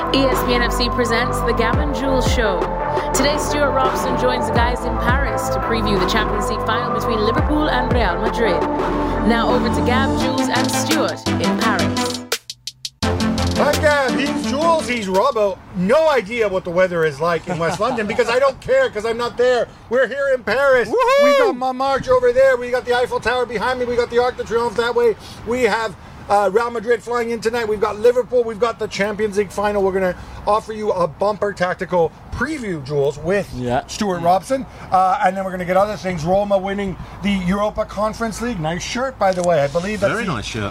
ESPN FC presents The Gavin Jules Show. Today, Stuart Robson joins the guys in Paris to preview the Champions League final between Liverpool and Real Madrid. Now over to Gab, Jules and Stuart in Paris. Hi Gab, he's Jules, he's Robbo. No idea what the weather is like in West London because I don't care because I'm not there. We're here in Paris. Woohoo! We got Montmartre over there. We got the Eiffel Tower behind me. We got the Arc de Triomphe that way. We have Real Madrid flying in tonight. We've got Liverpool. We've got the Champions League final. We're going to offer you a bumper tactical preview, Jules, with Stuart Robson. And then we're going to get other things. Roma winning the Europa Conference League. Nice shirt, by the way. I believe that's very nice shirt.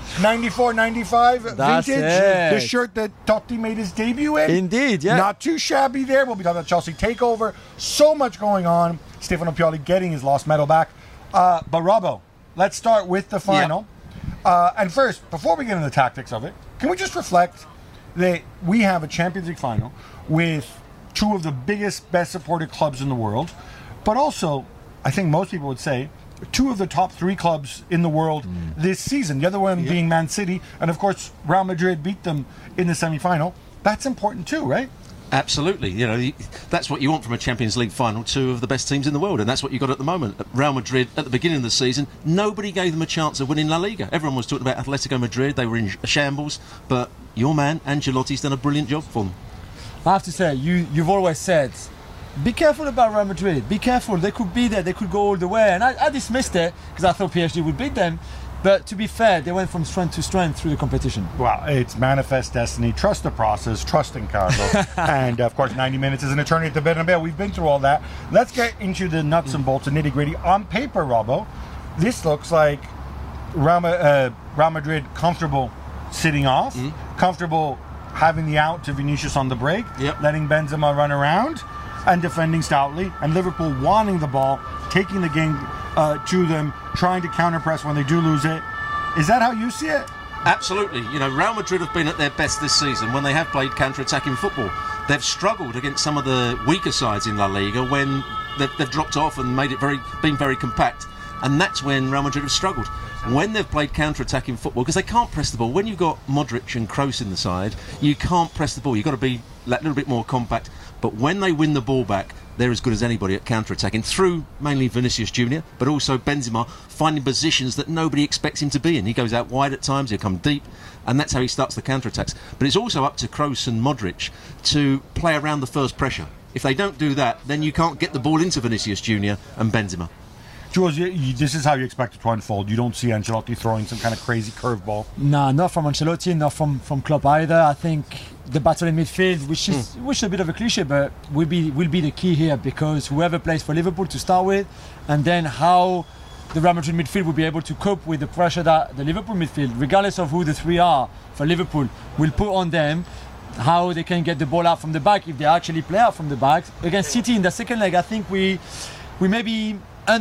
94-95 vintage. The shirt that Totti made his debut in. Indeed, yeah. Not too shabby there. We'll be talking about Chelsea takeover. So much going on. Stefano Pioli getting his lost medal back. But Robbo, let's start with the final. And first, before we get into the tactics of it, can we just reflect that we have a Champions League final with two of the biggest, best supported clubs in the world, but also, I think most people would say, two of the top three clubs in the world this season. The other one being Man City, and of course, Real Madrid beat them in the semi-final. That's important too, right? Absolutely. You know, that's what you want from a Champions League final, two of the best teams in the world, and that's what you got at the moment. Real Madrid, at the beginning of the season, nobody gave them a chance of winning La Liga. Everyone was talking about Atletico Madrid. They were in shambles, but your man, Ancelotti's done a brilliant job for them. I have to say, you've always said, be careful about Real Madrid. Be careful. They could be there. They could go all the way. And I dismissed it because I thought PSG would beat them. But to be fair, they went from strength to strength through the competition. Well, it's manifest destiny. Trust the process. Trust in Carlo. And, of course, 90 minutes is an eternity at the Bernabeu. We've been through all that. Let's get into the nuts and bolts and nitty-gritty. On paper, Robbo, this looks like Real Madrid comfortable sitting off, comfortable having the out to Vinicius on the break, letting Benzema run around and defending stoutly, and Liverpool wanting the ball, taking the game to them, trying to counter-press when they do lose it. Is that how you see it? Absolutely. You know, Real Madrid have been at their best this season when they have played counter-attacking football. They've struggled against some of the weaker sides in La Liga when they've dropped off and been very compact. And that's when Real Madrid have struggled. When they've played counter-attacking football, because they can't press the ball. When you've got Modric and Kroos in the side, you can't press the ball. You've got to be a little bit more compact. But when they win the ball back, they're as good as anybody at counter-attacking, through mainly Vinicius Junior, but also Benzema finding positions that nobody expects him to be in. He goes out wide at times, he'll come deep, and that's how he starts the counter-attacks. But it's also up to Kroos and Modric to play around the first pressure. If they don't do that, then you can't get the ball into Vinicius Junior and Benzema. Jules, this is how you expect it to unfold. You don't see Ancelotti throwing some kind of crazy curveball. No, not from Ancelotti, not from Klopp either. I think the battle in midfield, which is a bit of a cliche, but will be the key here, because whoever plays for Liverpool to start with, and then how the Real Madrid midfield will be able to cope with the pressure that the Liverpool midfield, regardless of who the three are for Liverpool, will put on them. How they can get the ball out from the back if they actually play out from the back. Against City in the second leg, I think we maybe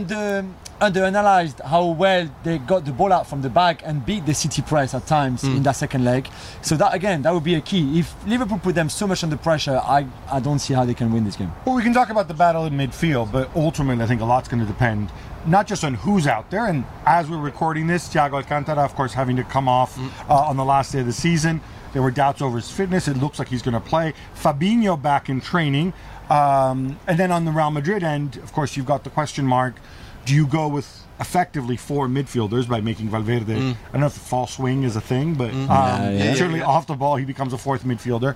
under-analysed how well they got the ball out from the back and beat the City press at times in that second leg. So that, again, that would be a key. If Liverpool put them so much under pressure, I don't see how they can win this game. Well, we can talk about the battle in midfield, but ultimately I think a lot's going to depend not just on who's out there, and as we're recording this, Thiago Alcantara, of course, having to come off on the last day of the season. There were doubts over his fitness. It looks like he's going to play. Fabinho back in training. And then on the Real Madrid end, of course, you've got the question mark. Do you go with effectively four midfielders by making Valverde? I don't know if the false swing is a thing, but certainly off the ball, he becomes a fourth midfielder.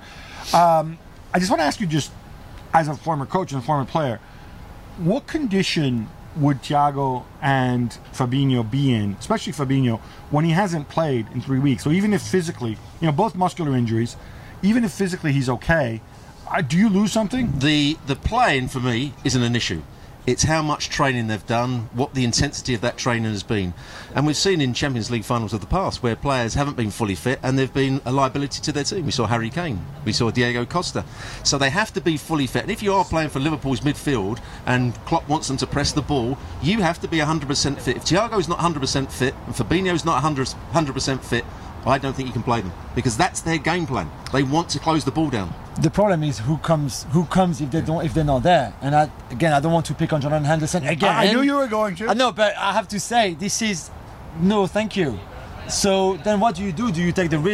I just want to ask you, just as a former coach and a former player, what condition would Thiago and Fabinho be in, especially Fabinho, when he hasn't played in 3 weeks? So even if physically, both muscular injuries, even if physically he's okay, do you lose something? The playing, for me, isn't an issue. It's how much training they've done, what the intensity of that training has been. And we've seen in Champions League finals of the past where players haven't been fully fit and they've been a liability to their team. We saw Harry Kane, we saw Diego Costa. So they have to be fully fit. And if you are playing for Liverpool's midfield and Klopp wants them to press the ball, you have to be 100% fit. If Thiago's not 100% fit and Fabinho's not 100% fit, I don't think you can play them, because that's their game plan. They want to close the ball down. The problem is who comes if they're not there. And I don't want to pick on Jordan Henderson again. I knew you were going to. I know, but I have to say, this is no thank you. So then what do? Do you take the risk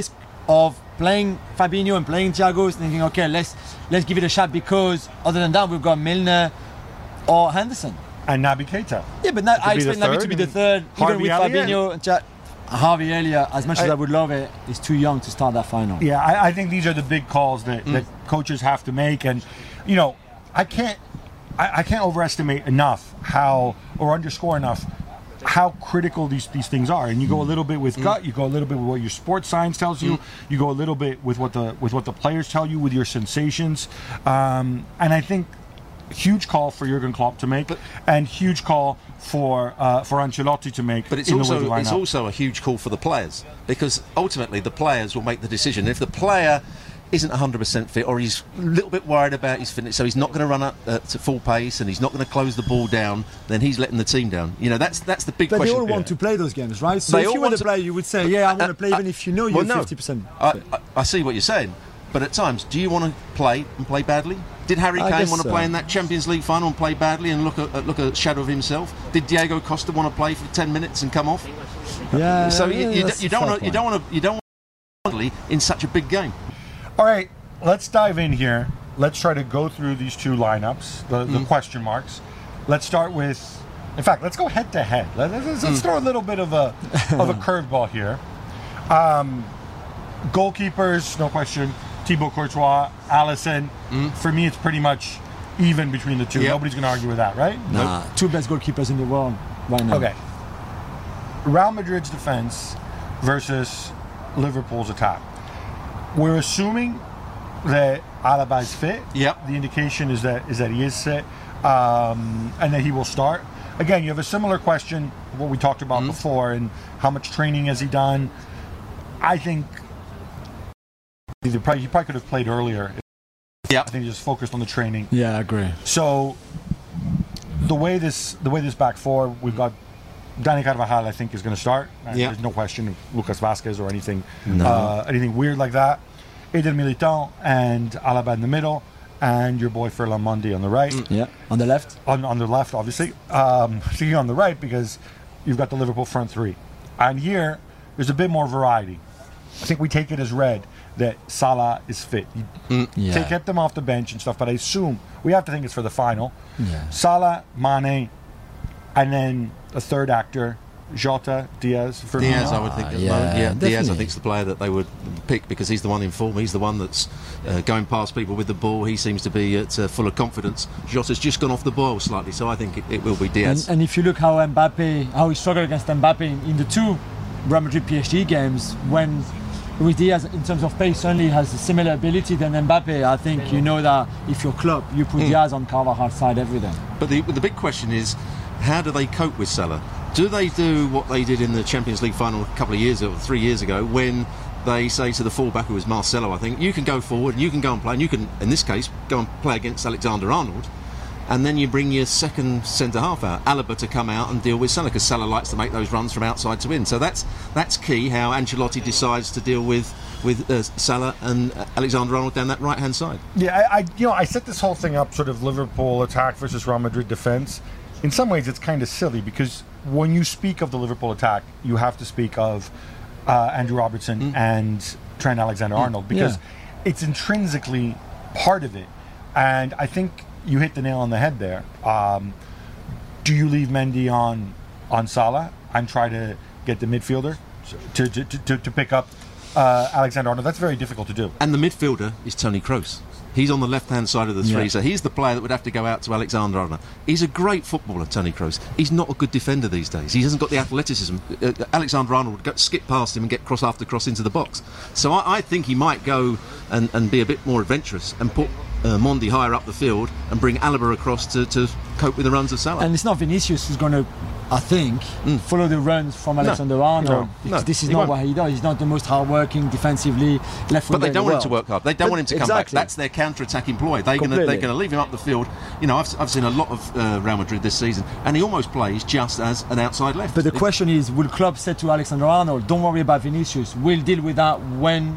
of playing Fabinho and playing Thiago, thinking, okay, let's give it a shot, because other than that, we've got Milner or Henderson. And Naby Keita. Yeah, but I expect Naby to be the third, even with Fabinho and Harvey Elliott. As much as I would love it, is too young to start that final. Yeah, I think these are the big calls that coaches have to make, and I can't overestimate enough or underscore enough how critical these things are. And you go a little bit with gut, you go a little bit with what your sports science tells you, you go a little bit with what the players tell you, with your sensations, and I think huge call for Jurgen Klopp to make, and huge call for Ancelotti to make. But it's also a huge call for the players, because ultimately the players will make the decision. If the player isn't 100% fit, or he's a little bit worried about his fitness, so he's not going to run up to full pace, and he's not going to close the ball down, then he's letting the team down. That's the big question. But they all want to play those games, right? So if you were the player, you would say, yeah, I want to play, even if you know you're 50%. I see what you're saying, but at times, do you want to play badly? Did Harry Kane want to play in that Champions League final and play badly and look a shadow of himself? Did Diego Costa want to play for 10 minutes and come off? Yeah. So you don't want to in such a big game. All right, let's dive in here. Let's try to go through these two lineups, the question marks. Let's start with, in fact, let's go head to head. Let's throw a little bit of a curveball here. Goalkeepers, no question. Thibaut Courtois, Alisson. For me, it's pretty much even between the two. Yep. Nobody's going to argue with that, right? Nah, two best goalkeepers in the world right now. Okay. Real Madrid's defense versus Liverpool's attack. We're assuming that Alaba is fit. Yep. The indication is that he is fit, and that he will start. Again, you have a similar question, what we talked about before, and how much training has he done. I think he probably could have played earlier. Yeah. I think he just focused on the training. Yeah, I agree. So the way this back four, we've got Dani Carvajal, I think, is going to start. There's no question of Lucas Vazquez or anything weird like that. Eder Militão and Alaba in the middle, and your boy Ferland Mendy on the right. Yeah, on the left. On the left, obviously. See, on the right, because you've got the Liverpool front three. And here, there's a bit more variety. I think we take it as read that Salah is fit. They kept them off the bench and stuff, but I assume we have to think it's for the final. Yeah. Salah, Mane, and then a third actor, Jota, Diaz. Diaz, I would think. Yeah, Diaz, I think, is the player that they would pick, because he's the one in form. He's the one that's going past people with the ball. He seems to be full of confidence. Jota's just gone off the boil slightly, so I think it will be Diaz. And if you look how he struggled against Mbappe in the two Real Madrid PSG games, when with Diaz, in terms of pace, certainly has a similar ability than Mbappe. I think you know that if you're Klopp, you put Diaz on Carvajal's side every day. But the big question is, how do they cope with Salah? Do they do what they did in the Champions League final a couple of years or 3 years ago, when they say to the fullback, who was Marcelo, I think, you can go forward and you can go and play, and you can, in this case, go and play against Alexander-Arnold, and then you bring your second centre-half out, Alaba, to come out and deal with Salah, because Salah likes to make those runs from outside to in. So that's key, how Ancelotti decides to deal with Salah and Alexander-Arnold down that right-hand side. Yeah, I set this whole thing up, sort of Liverpool attack versus Real Madrid defence. In some ways, it's kind of silly, because when you speak of the Liverpool attack, you have to speak of Andrew Robertson and Trent Alexander-Arnold, because it's intrinsically part of it. And I think you hit the nail on the head there. Do you leave Mendy on Salah and try to get the midfielder to pick up Alexander-Arnold? That's very difficult to do. And the midfielder is Toni Kroos. He's on the left-hand side of the three, so he's the player that would have to go out to Alexander-Arnold. He's a great footballer, Toni Kroos. He's not a good defender these days. He hasn't got the athleticism. Alexander-Arnold would skip past him and get cross after cross into the box. So I think he might go and be a bit more adventurous and put Mendy higher up the field and bring Alaba across to cope with the runs of Salah. And it's not Vinicius who's going to, I think, follow the runs from Alexander-Arnold, because this is not what he does. He's not the most hard-working defensively left. But they don't want him to work hard. They don't want him to come back. That's their counter-attacking ploy. They're going to leave him up the field. You know, I've seen a lot of Real Madrid this season, and he almost plays just as an outside left. But the question is, will Klopp say to Alexander-Arnold, "Don't worry about Vinicius. We'll deal with that when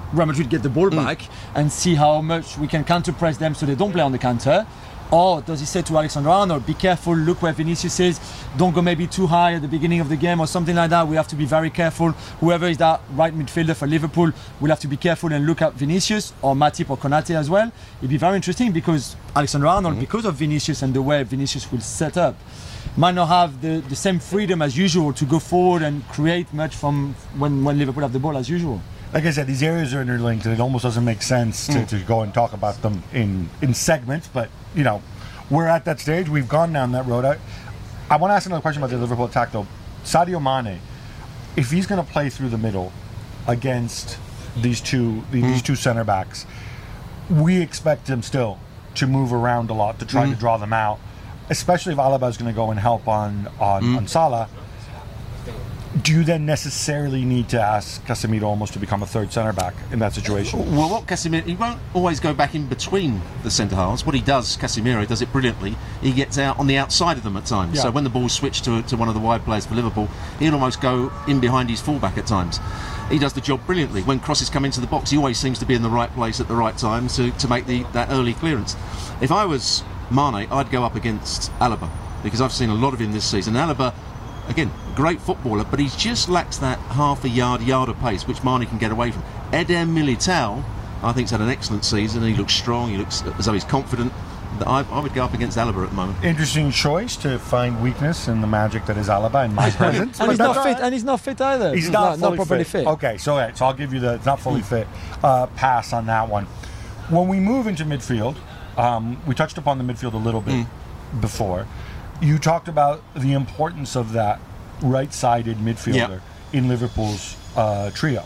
Real Madrid get the ball back and see how much we can counter press them so they don't play on the counter? Or does he say to Alexander Arnold, be careful, look where Vinicius is, don't go maybe too high at the beginning of the game or something like that. We have to be very careful. Whoever is that right midfielder for Liverpool will have to be careful and look at Vinicius or Matip or Konate as well. It'd be very interesting because Alexander Arnold, because of Vinicius and the way Vinicius will set up, might not have the same freedom as usual to go forward and create much from when Liverpool have the ball as usual. Like I said, these areas are interlinked, and it almost doesn't make sense to go and talk about them in segments. But you know, we're at that stage. We've gone down that road. I want to ask another question about the Liverpool attack, though. Sadio Mane, if he's going to play through the middle against these two center backs, we expect him still to move around a lot to try to draw them out, especially if Alaba is going to go and help on Salah. Do you then necessarily need to ask Casemiro almost to become a third centre back in that situation? Well, what Casemiro, he won't always go back in between the centre halves. What he does, Casemiro does it brilliantly. He gets out on the outside of them at times. Yeah. So when the ball's switched to one of the wide players for Liverpool, he'll almost go in behind his fullback at times. He does the job brilliantly. When crosses come into the box, he always seems to be in the right place at the right time to make that early clearance. If I was Mane, I'd go up against Alaba because I've seen a lot of him this season. Alaba, again, great footballer, but he just lacks that half a yard of pace, which Mane can get away from. Eder Militao, I think, has had an excellent season. He looks strong. He looks as though he's confident. I would go up against Alaba at the moment. Interesting choice to find weakness in the magic that is Alaba in my presence. And he's not fit. And he's not fit either. He's not properly fit. Okay, so I'll give you the not fully fit pass on that one. When we move into midfield, we touched upon the midfield a little bit before. You talked about the importance of that right-sided midfielder in Liverpool's trio,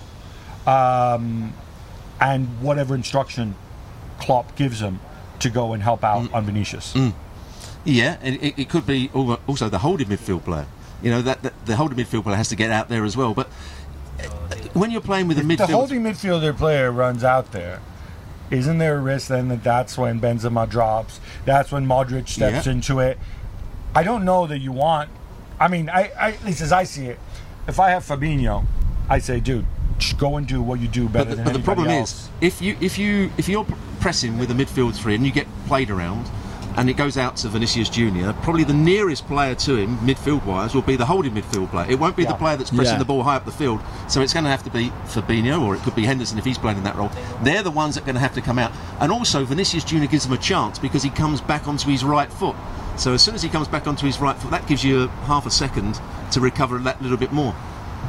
and whatever instruction Klopp gives him to go and help out on Vinicius. Yeah, it could be also the holding midfield player. You know, that the holding midfield player has to get out there as well. But when you're playing with a midfield, the holding midfielder player runs out there. Isn't there a risk then that's when Benzema drops? That's when Modric steps into it. I don't know that you want. I mean, I at least as I see it, if I have Fabinho, I say, dude, just go and do what you do better than anybody else. But the problem is, if you're pressing with a midfield three and you get played around, and it goes out to Vinicius Junior, probably the nearest player to him, midfield-wise, will be the holding midfield player. It won't be the player that's pressing the ball high up the field. So it's going to have to be Fabinho, or it could be Henderson if he's playing in that role. They're the ones that are going to have to come out. And also, Vinicius Junior gives them a chance because he comes back onto his right foot. So as soon as he comes back onto his right foot, that gives you half a second to recover that little bit more.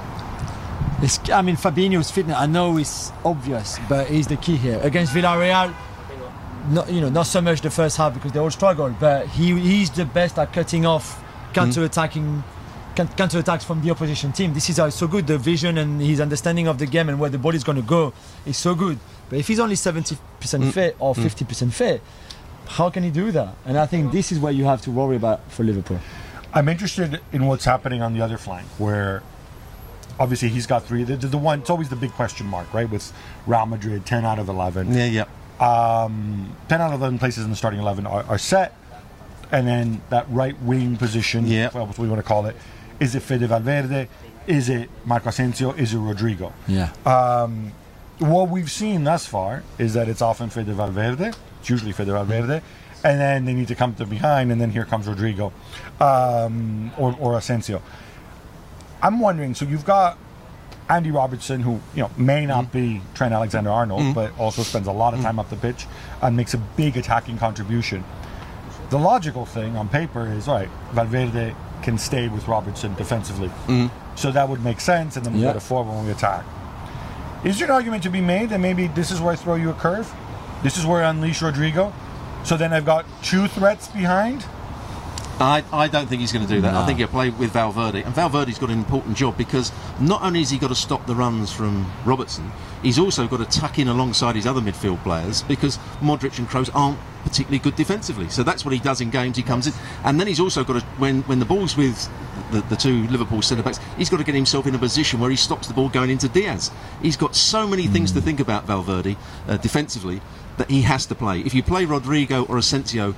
I mean, Fabinho's fitness, I know it's obvious, but he's the key here. Against Villarreal, not so much the first half because they all struggled, but he's the best at cutting off counterattacks from the opposition team. This is how it's so good. The vision and his understanding of the game and where the ball is going to go is so good. But if he's only 70% fit or 50% fit, how can he do that? And I think this is what you have to worry about for Liverpool. I'm interested in what's happening on the other flank, where obviously he's got three. The one, it's always the big question mark, right? With Real Madrid, 10 out of 11. 10 out of 11 places in the starting 11 are set. And then that right wing position, what we want to call it, is it Fede Valverde? Is it Marco Asensio? Is it Rodrigo? What we've seen thus far is that it's often Fede Valverde. It's usually Fede Valverde. And then they need to come to behind, and then here comes Rodrigo or Asensio. I'm wondering, so you've got Andy Robertson, who may not be Trent Alexander-Arnold, but also spends a lot of time up the pitch and makes a big attacking contribution. The logical thing on paper is, all right, Valverde can stay with Robertson defensively. So that would make sense, and then we go to forward when we attack. Is there an argument to be made that maybe this is where I throw you a curve? This is where I unleash Rodrigo? So then I've got two threats behind? I don't think he's going to do that. I think he'll play with Valverde. And Valverde's got an important job because not only has he got to stop the runs from Robertson, he's also got to tuck in alongside his other midfield players because Modric and Kroos aren't particularly good defensively. So that's what he does in games. He comes in. And then he's also got to, when the ball's with the two Liverpool centre-backs, he's got to get himself in a position where he stops the ball going into Diaz. He's got so many things to think about, Valverde, defensively, that he has to play. If you play Rodrigo or Asensio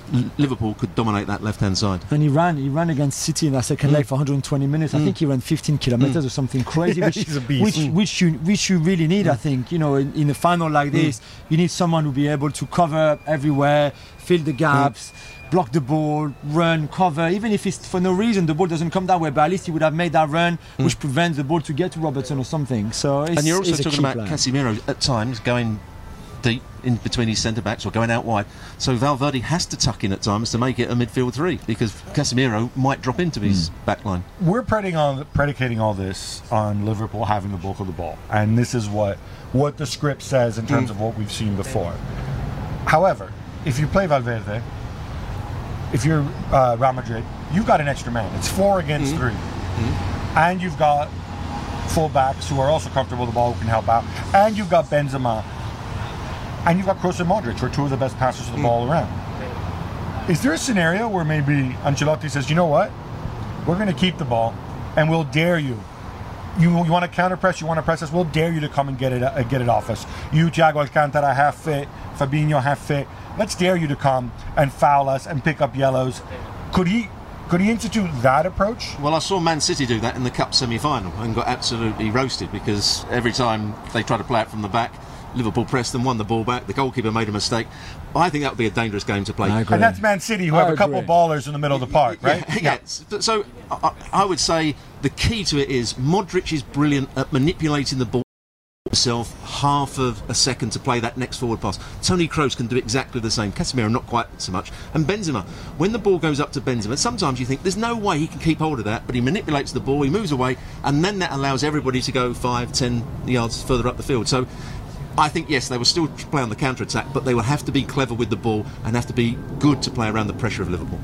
Liverpool could dominate that left-hand side. And he ran against City in that second leg for 120 minutes. I think he ran 15 kilometers or something crazy, He's a beast. which you really need. I think, you know, in a final like this, you need someone who be able to cover everywhere, fill the gaps, block the ball, run, cover, even if it's for no reason the ball doesn't come that way, but at least he would have made that run which prevents the ball to get to Robertson or something. So it's, and you're also it's a talking key about player. Casemiro at times going deep in between his centre backs or going out wide. So Valverde has to tuck in at times to make it a midfield three, because Casemiro might drop into his back line. We're predicating all this on Liverpool having the bulk of the ball, and this is what the script says in terms of what we've seen before. However, if you play Valverde, if you're Real Madrid, you've got an extra man. It's 4 against 3, and you've got full backs who are also comfortable with the ball, who can help out, and you've got Benzema, and you've got Kroos and Modric, who are two of the best passers of the ball around. Is there a scenario where maybe Ancelotti says, you know what, we're going to keep the ball, and we'll dare you. You want to counter press, you want to press us, we'll dare you to come and get it off us. You, Thiago Alcantara, half fit, Fabinho, half fit. Let's dare you to come and foul us and pick up yellows. Could he institute that approach? Well, I saw Man City do that in the Cup semi-final and got absolutely roasted, because every time they tried to play it from the back, Liverpool pressed them, won the ball back, the goalkeeper made a mistake. I think that would be a dangerous game to play. And that's Man City, who have a couple of ballers in the middle of the park, right? Yeah. So I would say the key to it is Modric is brilliant at manipulating the ball himself half of a second to play that next forward pass. Toni Kroos can do exactly the same. Casemiro not quite so much. And Benzema, when the ball goes up to Benzema, sometimes you think there's no way he can keep hold of that, but he manipulates the ball, he moves away, and then that allows everybody to go 5-10 yards further up the field. So I think, yes, they will still play on the counter-attack, but they will have to be clever with the ball and have to be good to play around the pressure of Liverpool.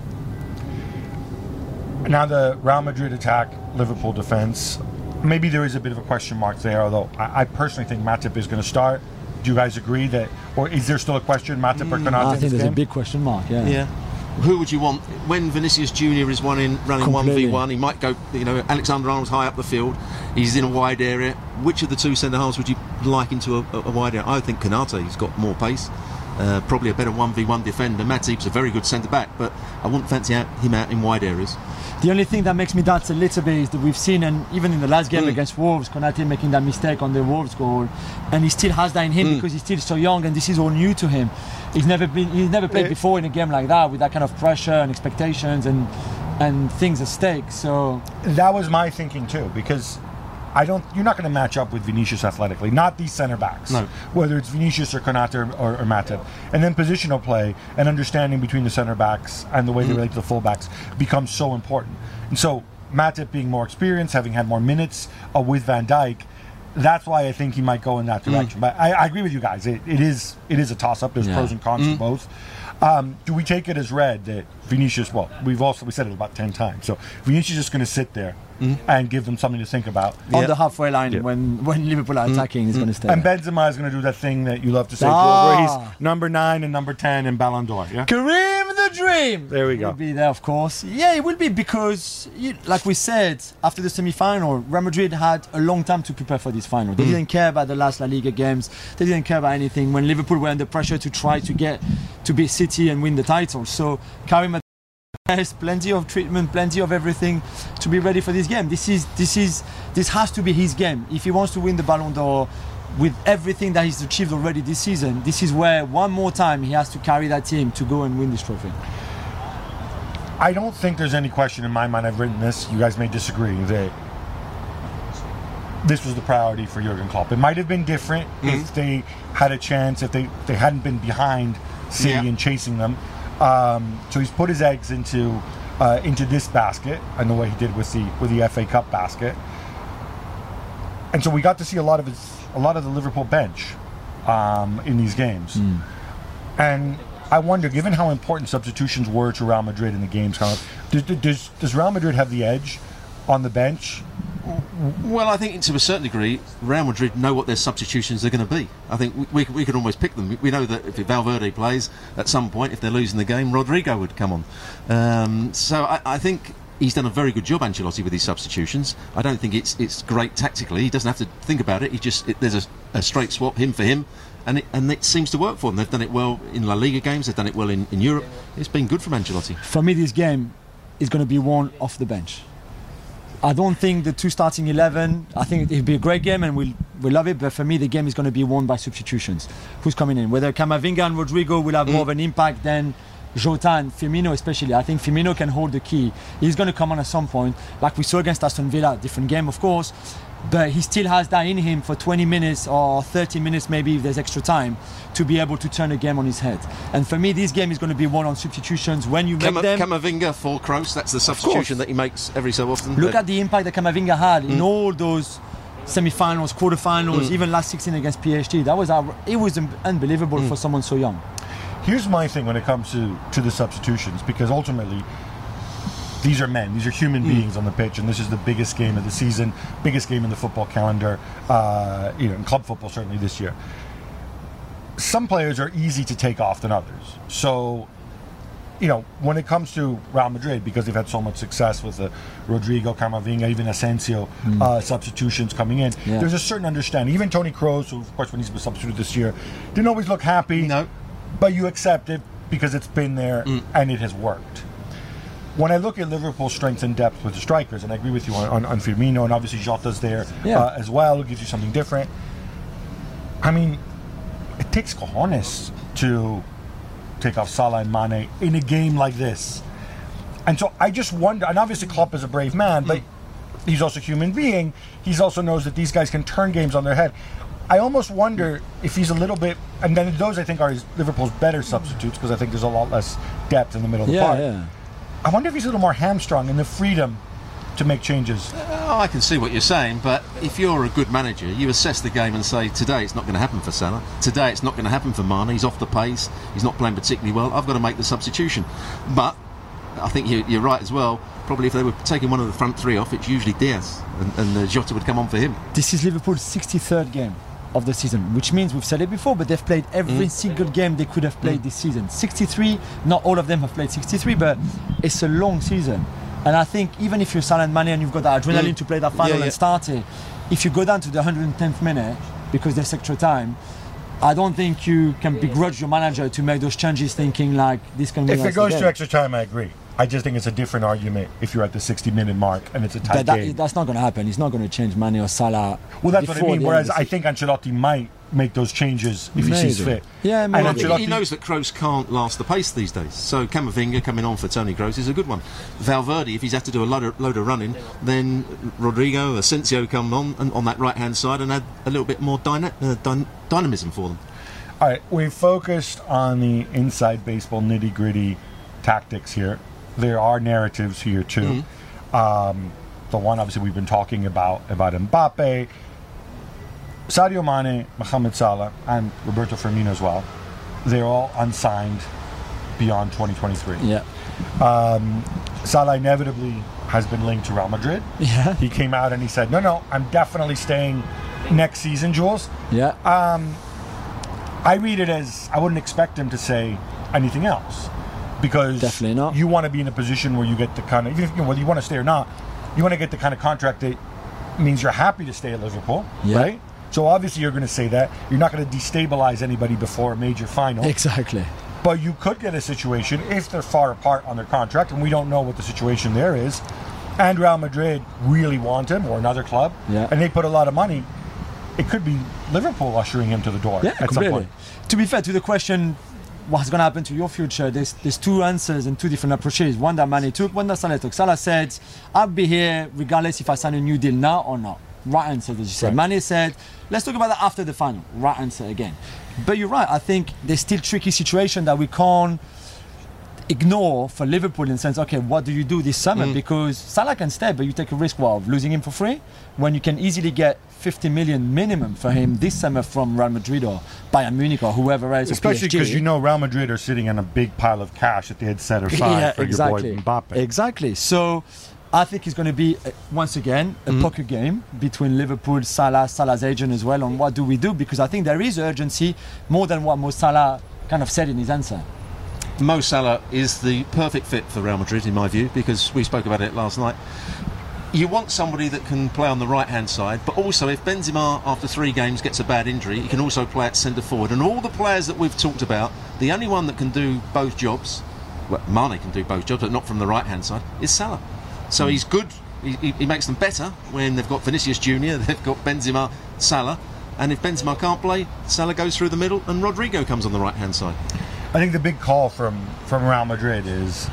Now the Real Madrid attack, Liverpool defence, maybe there is a bit of a question mark there, although I personally think Matip is going to start. Do you guys agree that, or is there still a question, Matip or Konate? I think there's a big question mark, Yeah. Who would you want when Vinicius Junior is running Completely. 1v1? He might go, Alexander Arnold's high up the field, he's in a wide area. Which of the two centre halves would you like into a wide area? I think Konate's got more pace, probably a better 1v1 defender. Matip's a very good centre back, but I wouldn't fancy him out in wide areas. The only thing that makes me doubt a little bit is that we've seen, and even in the last game against Wolves, Konate making that mistake on the Wolves goal, and he still has that in him because he's still so young, and this is all new to him. He's never played before in a game like that with that kind of pressure and expectations and things at stake. So that was my thinking too, because you're not going to match up with Vinicius athletically, not these centre backs. No. Whether it's Vinicius or Konate or Matip. And then positional play and understanding between the centre backs and the way they relate to the full backs becomes so important. And so Matip being more experienced, having had more minutes with Van Dijk, that's why I think he might go in that direction. But I agree with you guys. It is a toss-up. There's pros and cons to both. Do we take it as read that Vinicius, well, we said it about 10 times, so Vinicius is going to sit there and give them something to think about. on the halfway line, when Liverpool are attacking, he's going to stay And there. Benzema is going to do that thing that you love to say, where he's number 9 and number 10 in Ballon d'Or. Yeah? Kareem the Dream! There we go. Will be there, of course. Yeah, it will be, because, like we said, after the semi-final, Real Madrid had a long time to prepare for this final. They didn't care about the last La Liga games. They didn't care about anything when Liverpool were under pressure to try to get to beat City and win the title. So Karim has plenty of treatment, plenty of everything to be ready for this game. This has to be his game. If he wants to win the Ballon d'Or with everything that he's achieved already this season, this is where one more time he has to carry that team to go and win this trophy. I don't think there's any question in my mind, I've written this, you guys may disagree, that this was the priority for Jurgen Klopp. It might have been different if they had a chance, if they hadn't been behind City and chasing them. So he's put his eggs into this basket, and the way he did with the FA Cup basket. And so we got to see a lot of the Liverpool bench in these games. And I wonder, given how important substitutions were to Real Madrid in the games, does Real Madrid have the edge on the bench? Well, I think to a certain degree, Real Madrid know what their substitutions are going to be. I think we could almost pick them. We know that if Valverde plays, at some point, if they're losing the game, Rodrigo would come on. So I think, he's done a very good job, Ancelotti, with his substitutions. I don't think it's great tactically. He doesn't have to think about it. There's a straight swap, him for him, and it seems to work for them. They've done it well in La Liga games. They've done it well in Europe. It's been good from Ancelotti. For me, this game is going to be won off the bench. I don't think the 2 starting 11, I think it'll be a great game and we'll love it, but for me the game is going to be won by substitutions. Who's coming in? Whether Camavinga and Rodrigo will have more of an impact than Jota and Firmino especially. I think Firmino can hold the key. He's going to come on at some point, like we saw against Aston Villa, different game of course, but he still has that in him for 20 minutes or 30 minutes maybe if there's extra time to be able to turn the game on his head. And for me this game is going to be won on substitutions when you make them. Camavinga for Kroos, that's the substitution that he makes every so often. Look at the impact that Camavinga had in all those semi-finals, quarter-finals, even last 16 against PSG. It was unbelievable for someone so young. Here's my thing when it comes to the substitutions, because ultimately these are men, these are human beings on the pitch, and this is the biggest game of the season, biggest game in the football calendar, in club football certainly this year. Some players are easy to take off than others. So, when it comes to Real Madrid, because they've had so much success with the Rodrigo, Camavinga, even Asensio substitutions coming in, there's a certain understanding. Even Toni Kroos, who of course when he's been substituted this year, didn't always look happy. No. But you accept it because it's been there and it has worked. When I look at Liverpool's strength and depth with the strikers, and I agree with you on Firmino, and obviously Jota's there as well, it gives you something different. I mean, it takes cojones to take off Salah and Mane in a game like this. And so I just wonder, and obviously Klopp is a brave man, but he's also a human being. He also knows that these guys can turn games on their head. I almost wonder if he's a little bit, and then those I think are Liverpool's better substitutes, because I think there's a lot less depth in the middle of the park. I wonder if he's a little more hamstrung in the freedom to make changes. I can see what you're saying, but if you're a good manager, you assess the game and say, today it's not going to happen for Salah, today it's not going to happen for Mane, he's off the pace, he's not playing particularly well, I've got to make the substitution. But I think you're right as well. Probably if they were taking one of the front 3 off, it's usually Diaz, and Jota would come on for him. This is Liverpool's 63rd game of the season, which means we've said it before, but they've played every single game they could have played this season. 63, not all of them have played 63, but it's a long season. And I think even if you're Salah and Mane and you've got that adrenaline to play that final and start it, if you go down to the 110th minute because there's extra time, I don't think you can begrudge your manager to make those changes thinking like this can win us the game. If it goes to extra time, I agree. I just think it's a different argument if you're at the 60-minute mark and it's a tight game. That's not going to happen. He's not going to change Mane or Salah. Well, that's what I mean. Whereas I think Ancelotti might make those changes if he sees fit. Yeah, maybe. And he knows that Kroos can't last the pace these days. So Camavinga coming on for Toni Kroos is a good one. Valverde, if he's had to do a load of running, then Rodrigo, Asensio come on that right-hand side and add a little bit more dynamism for them. All right, we've focused on the inside baseball nitty-gritty tactics here. There are narratives here too. The one obviously we've been talking about Mbappe, Sadio Mane, Mohamed Salah, and Roberto Firmino as well. They're all unsigned beyond 2023. Yeah. Salah inevitably has been linked to Real Madrid. Yeah. He came out and he said, no, I'm definitely staying next season, Jules. Yeah. I read it as I wouldn't expect him to say anything else. Because definitely not. You want to be in a position where you get the kind of, even if whether you want to stay or not, you want to get the kind of contract that means you're happy to stay at Liverpool, right? So obviously you're going to say that. You're not going to destabilize anybody before a major final. Exactly. But you could get a situation, if they're far apart on their contract, and we don't know what the situation there is, and Real Madrid really want him, or another club, and they put a lot of money, it could be Liverpool ushering him to the door at some point. To be fair to the question, what's going to happen to your future? There's 2 answers and 2 different approaches. One that Mane took, one that Salah took. Salah said, I'll be here regardless if I sign a new deal now or not. Right answer, as you said. Mane said, let's talk about that after the final. Right answer again. But you're right. I think there's still tricky situation that we can't ignore for Liverpool in the sense, okay, what do you do this summer? Because Salah can stay, but you take a risk of losing him for free when you can easily get 50 million minimum for him this summer from Real Madrid or Bayern Munich or whoever else. Especially because Real Madrid are sitting on a big pile of cash that they had set aside for your boy Mbappe. Exactly. So I think it's going to be, once again, a poker game between Liverpool, Salah's agent as well, on what do we do, because I think there is urgency more than what Mo Salah kind of said in his answer. Mo Salah is the perfect fit for Real Madrid, in my view, because we spoke about it last night. You want somebody that can play on the right-hand side, but also if Benzema, after 3 games, gets a bad injury, he can also play at centre-forward. And all the players that we've talked about, the only one that can do both jobs, well, Mane can do both jobs, but not from the right-hand side, is Salah. So he's good. He makes them better when they've got Vinicius Junior, they've got Benzema, Salah, and if Benzema can't play, Salah goes through the middle and Rodrigo comes on the right-hand side. I think the big call from Real Madrid is,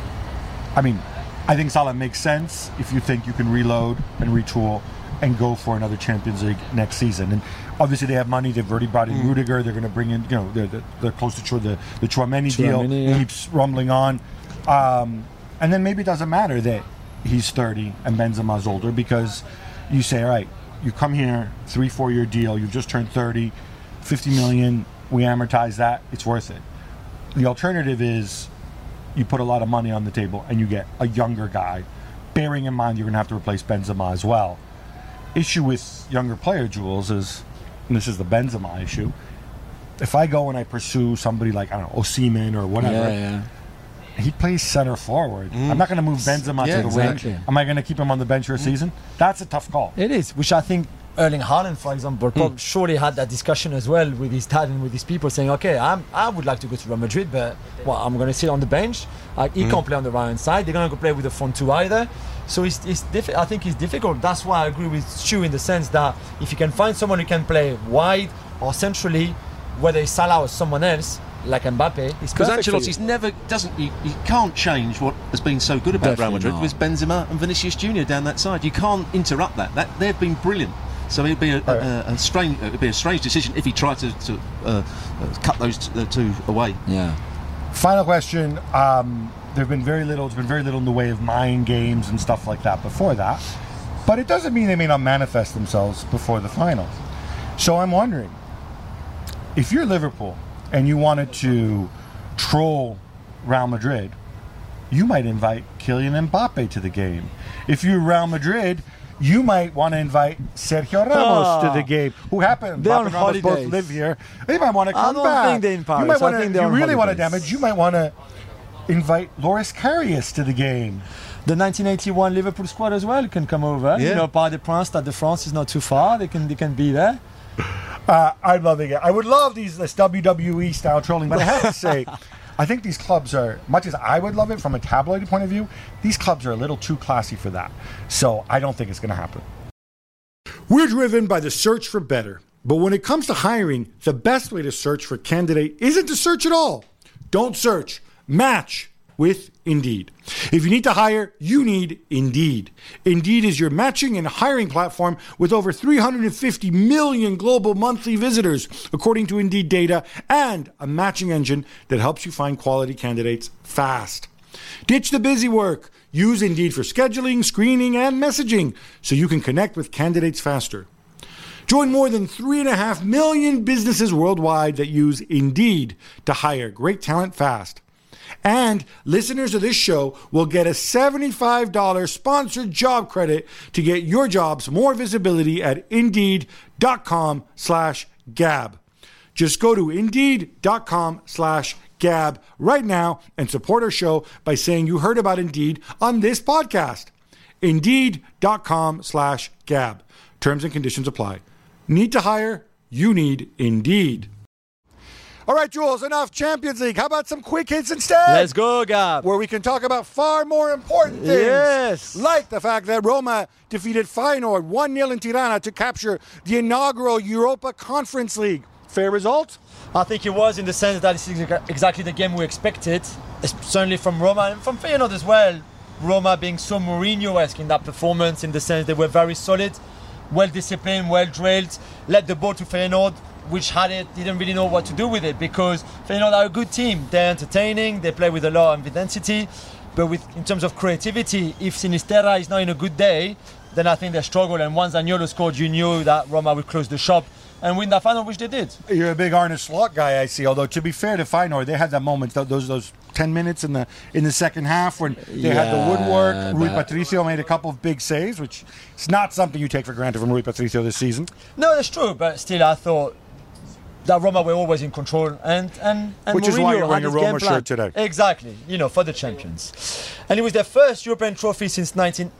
I think Salah makes sense if you think you can reload and retool and go for another Champions League next season. And obviously they have money. They've already brought in Rudiger. They're going to bring in, they're close to the Tchouaméni deal. Yeah. Keeps rumbling on. And then maybe it doesn't matter that he's 30 and Benzema's older, because you say, all right, you come here, 3-4 year deal. You've just turned 30, 50 million. We amortize that. It's worth it. The alternative is you put a lot of money on the table and you get a younger guy, bearing in mind you're going to have to replace Benzema as well. Issue with younger player, Jules, is, and this is the Benzema issue, if I go and I pursue somebody like, I don't know, Osimhen or whatever, he plays center forward. I'm not going to move Benzema to the wing. Am I going to keep him on the bench for a season? That's a tough call. It is, which I think Erling Haaland, for example, surely had that discussion as well with his dad and with his people, saying, okay, I would like to go to Real Madrid, but I'm going to sit on the bench. He can't play on the right-hand side. They're going to go play with the front two either. So I think it's difficult. That's why I agree with Stu in the sense that if you can find someone who can play wide or centrally, whether it's Salah or someone else, like Mbappe, it's because perfect. Ancelotti's never you can't change what has been so good about Real Madrid with Benzema and Vinicius Junior down that side. You can't interrupt that. They've been brilliant. So it'd be a strange decision if he tried to cut those two away. Yeah. Final question. There's been very little in the way of mind games and stuff like that before that, but it doesn't mean they may not manifest themselves before the final. So I'm wondering, if you're Liverpool and you wanted to troll Real Madrid, you might invite Kylian Mbappe to the game. If you're Real Madrid, you might want to invite Sergio Ramos to the game, who happen. They're on Mbappe and Ramos both holidays. live here. They might want to come back. I don't think they're in Paris. You might want I think to, they're you on really want to holidays. damage. You might want to invite Loris Karius to the game. The 1981 Liverpool squad as well can come over. Yeah. Parc des Princes, Stade de France is not too far. They can be there. I'd love it. I would love this WWE style trolling, but I have to say, I think these clubs are, much as I would love it from a tabloid point of view, these clubs are a little too classy for that. So I don't think it's going to happen. We're driven by the search for better. But when it comes to hiring, the best way to search for a candidate isn't to search at all. Don't search. Match with Indeed. If you need to hire, you need Indeed. Indeed is your matching and hiring platform with over 350 million global monthly visitors, according to Indeed data, and a matching engine that helps you find quality candidates fast. Ditch the busy work. Use Indeed for scheduling, screening, and messaging so you can connect with candidates faster. Join more than 3.5 million businesses worldwide that use Indeed to hire great talent fast. And listeners of this show will get a $75 sponsored job credit to get your jobs more visibility at Indeed.com/Gab. Just go to Indeed.com/Gab right now and support our show by saying you heard about Indeed on this podcast. Indeed.com/Gab. Terms and conditions apply. Need to hire? You need Indeed. All right, Jules, enough Champions League. How about some quick hits instead? Let's go, Gab. Where we can talk about far more important things. Yes. Like the fact that Roma defeated Feyenoord 1-0 in Tirana to capture the inaugural Europa Conference League. Fair result? I think it was, in the sense that this is exactly the game we expected, certainly from Roma and from Feyenoord as well. Roma being so Mourinho-esque in that performance, in the sense they were very solid, well-disciplined, well-drilled, led the ball to Feyenoord, which didn't really know what to do with it, because Feyenoord are a good team. They're entertaining, they play with a lot of intensity, but in terms of creativity, if Sinisterra is not in a good day, then I think they struggle. And once Zaniolo scored, you knew that Roma would close the shop and win that final, which they did. You're a big Arne Slot guy, I see. Although, to be fair to Feyenoord, they had that moment, those 10 minutes in the second half when they had the woodwork. Rui Patricio made a couple of big saves, which is not something you take for granted from Rui Patricio this season. No, that's true, but still I thought that Roma were always in control, and Which Mourinho is why you're wearing had a his game Roma plan. shirt today. Exactly, for the champions. And it was their first European trophy since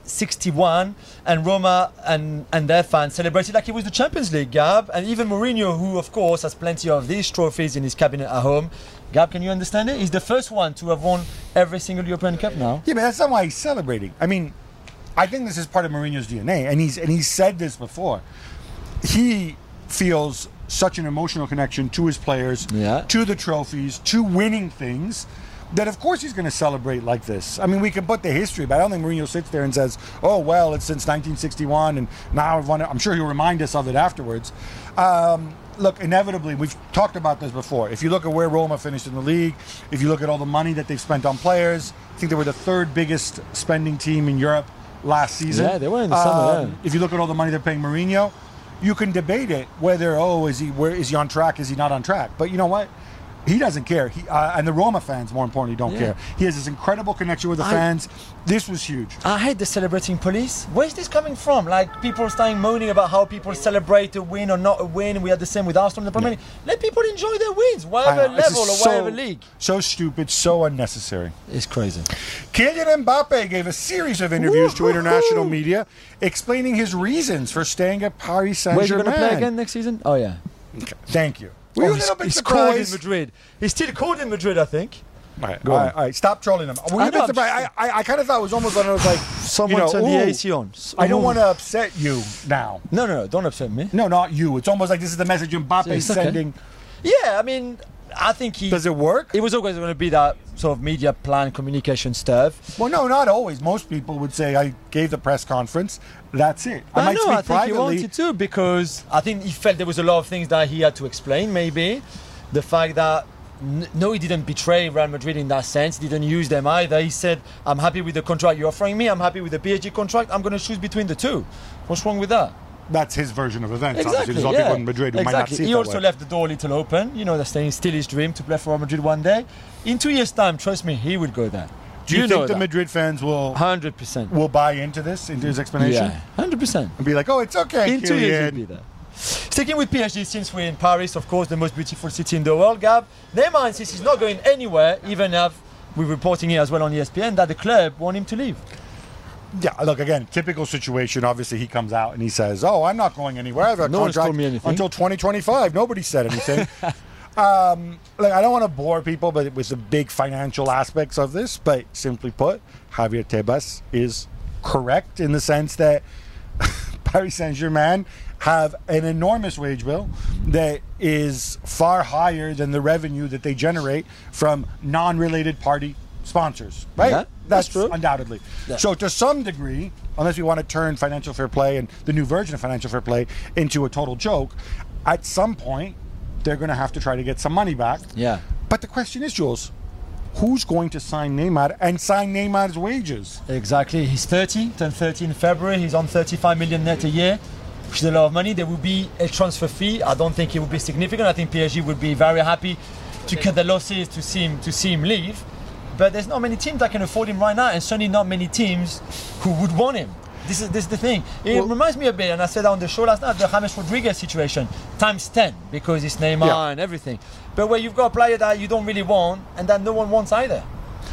1961, and Roma and their fans celebrated like it was the Champions League, Gab. And even Mourinho, who of course has plenty of these trophies in his cabinet at home. Gab, can you understand it? He's the first one to have won every single European Cup now. Yeah, but that's not why he's celebrating. I mean, I think this is part of Mourinho's DNA, and he's said this before. He feels such an emotional connection to his players, to the trophies, to winning things, that of course he's going to celebrate like this. I mean, we can put the history, but I don't think Mourinho sits there and says, oh, well, it's since 1961, and now I've won it. I'm sure he'll remind us of it afterwards. Look, inevitably, we've talked about this before. If you look at where Roma finished in the league, if you look at all the money that they've spent on players, I think they were the third biggest spending team in Europe last season. Yeah, they were in the summer, If you look at all the money they're paying Mourinho, you can debate it whether is he on track, is he not on track? But you know what? He doesn't care. And the Roma fans, more importantly, don't care. He has this incredible connection with the fans. This was huge. I hate the celebrating police. Where's this coming from? Like people starting moaning about how people celebrate a win or not a win. We had the same with Arsenal in the Premier League. Let people enjoy their wins, whatever level or whatever league. So stupid, so unnecessary. It's crazy. Kylian Mbappe gave a series of interviews to international media explaining his reasons for staying at Paris Saint-Germain. Where's he going to play again next season? Oh, yeah. Okay. Thank you. Were you a little bit he's called in surprised? Madrid. He's still called in Madrid, I think. All right, stop trolling him. Were you a bit surprised? I kind of thought it was almost like someone turned the AC on. I don't want to upset you now. No, don't upset me. No, not you. It's almost like this is the message Mbappe is sending. Yeah, I mean, I think Does it work? It was always going to be that sort of media plan, communication stuff. Well, no, not always. Most people would say, I gave the press conference. That's it. I think he wanted to, because I think he felt there was a lot of things that he had to explain, maybe. The fact that, no, he didn't betray Real Madrid in that sense. He didn't use them either. He said, I'm happy with the contract you're offering me. I'm happy with the PSG contract. I'm going to choose between the two. What's wrong with that? That's his version of events. Exactly, Obviously, there's other people in Madrid who might not see it He that also way. left the door a little open. That's saying still his dream to play for Real Madrid one day. In 2 years' time, trust me, he will go there. Do you think the Madrid fans will 100% will buy into his explanation? Yeah, 100%. And be like, oh, it's okay, In 2 years, he'll be there. Sticking with PSG, since we're in Paris, of course, the most beautiful city in the world, Gab. Neymar insists he's not going anywhere, even if we're reporting here as well on ESPN that the club want him to leave. Yeah, look, again, typical situation. Obviously, he comes out and he says, oh, I'm not going anywhere. I have a contract until 2025. Nobody said anything. I don't want to bore people but with the big financial aspects of this, but simply put, Javier Tebas is correct in the sense that Paris Saint-Germain have an enormous wage bill that is far higher than the revenue that they generate from non-related party sponsors, right? Yeah, that's true. Undoubtedly. Yeah. So to some degree, unless we want to turn financial fair play and the new version of financial fair play into a total joke, at some point, they're going to have to try to get some money back. Yeah. But the question is, Jules, who's going to sign Neymar and sign Neymar's wages? Exactly. He's 30, turned 30 in February. He's on 35 million net a year, which is a lot of money. There will be a transfer fee. I don't think it will be significant. I think PSG would be very happy to cut the losses to see him leave. But there's not many teams that can afford him right now, and certainly not many teams who would want him. This is the thing. It reminds me a bit, and I said that on the show last night, the James Rodriguez situation, times 10, because it's Neymar and everything. But where you've got a player that you don't really want, and that no one wants either.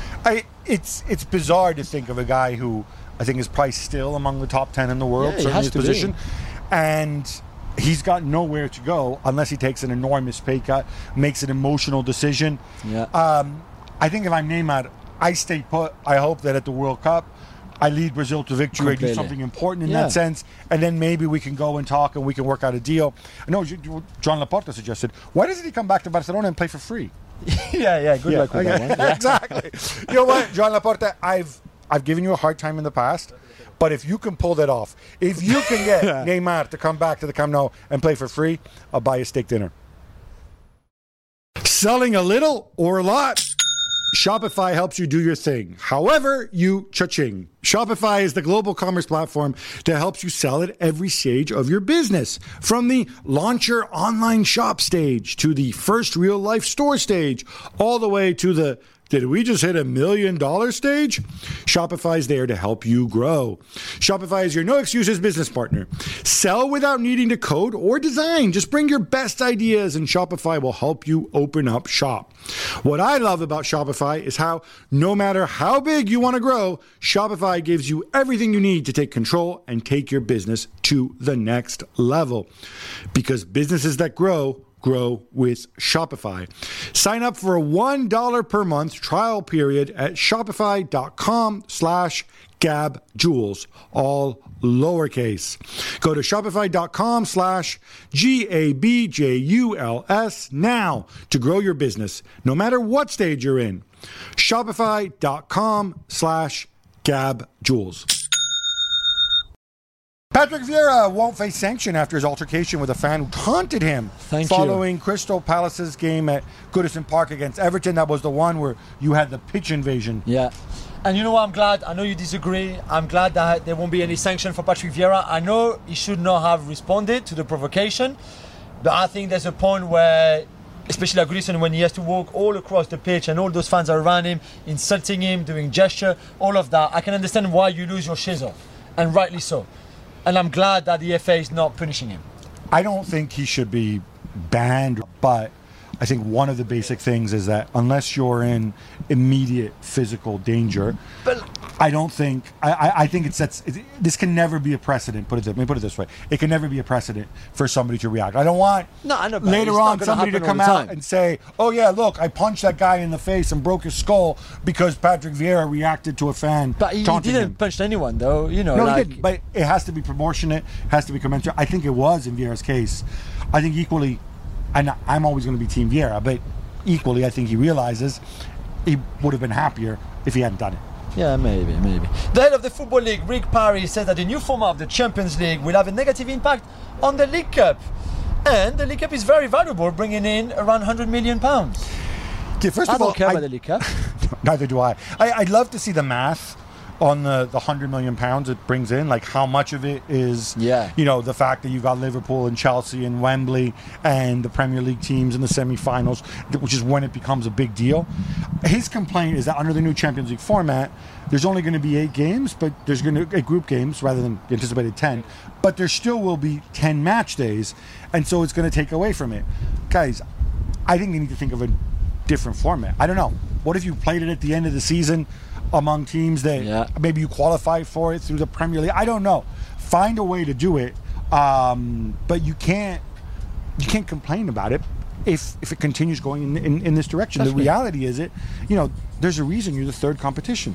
It's bizarre to think of a guy who I think is probably still among the top 10 in the world, certainly his position. And he's got nowhere to go unless he takes an enormous pay cut, makes an emotional decision. Yeah. I think if I'm Neymar, I stay put. I hope that at the World Cup, I lead Brazil to victory, do something important in that sense, and then maybe we can go and talk and we can work out a deal. I know John Laporta suggested, why doesn't he come back to Barcelona and play for free? Good luck with that one. Yeah. Exactly. You know what, John Laporta, I've given you a hard time in the past, but if you can pull that off, if you can get Neymar to come back to the Camp Nou and play for free, I'll buy you a steak dinner. Selling a little or a lot? Shopify helps you do your thing, however you cha-ching. Shopify is the global commerce platform that helps you sell at every stage of your business. From the launch your online shop stage to the first real life store stage, all the way to the Did we just hit $1 million stage? Shopify is there to help you grow. Shopify is your no excuses business partner. Sell without needing to code or design. Just bring your best ideas and Shopify will help you open up shop. What I love about Shopify is how no matter how big you want to grow, Shopify gives you everything you need to take control and take your business to the next level. Because businesses that grow with Shopify. Sign up for a $1 per month trial period at shopify.com/GabJules, all lowercase. Go to shopify.com/GABJULS now to grow your business, no matter what stage you're in. Shopify.com/GabJules. Patrick Vieira won't face sanction after his altercation with a fan who taunted him following Crystal Palace's game at Goodison Park against Everton. That was the one where you had the pitch invasion. Yeah. And you know what, I'm glad, I know you disagree, I'm glad that there won't be any sanction for Patrick Vieira. I know he should not have responded to the provocation, but I think there's a point where, especially at Goodison, when he has to walk all across the pitch and all those fans are around him, insulting him, doing gesture, all of that, I can understand why you lose your shizzle, and rightly so. And I'm glad that the FA is not punishing him. I don't think he should be banned, but I think one of the basic things is that unless you're in immediate physical danger, but I don't think I think this can never be a precedent. Let me put it this way: it can never be a precedent for somebody to react. I don't want later on somebody to come out and say, "Oh yeah, look, I punched that guy in the face and broke his skull because Patrick Vieira reacted to a fan." But he didn't punch anyone, though. You know, he didn't. But it has to be proportionate. It has to be commensurate. I think it was in Vieira's case. I think equally. And I'm always going to be Team Vieira, but equally, I think he realizes he would have been happier if he hadn't done it. Yeah, maybe. The head of the Football League, Rick Parry, says that the new format of the Champions League will have a negative impact on the League Cup. And the League Cup is very valuable, bringing in around £100 million. Okay, first of all, I don't care about the League Cup. Neither do I. I'd love to see the math on the £100 million it brings in, like how much of it is, the fact that you've got Liverpool and Chelsea and Wembley and the Premier League teams in the semi-finals, which is when it becomes a big deal. His complaint is that under the new Champions League format, there's only going to be 8 games, but there's going to be 8 group games rather than the anticipated 10, but there still will be 10 match days, and so it's going to take away from it. Guys, I think they need to think of a different format. I don't know. What if you played it at the end of the season among teams that maybe you qualify for it through the Premier League? I don't know. Find a way to do it, but you can't complain about it if it continues going in this direction. The reality is there's a reason you're the third competition.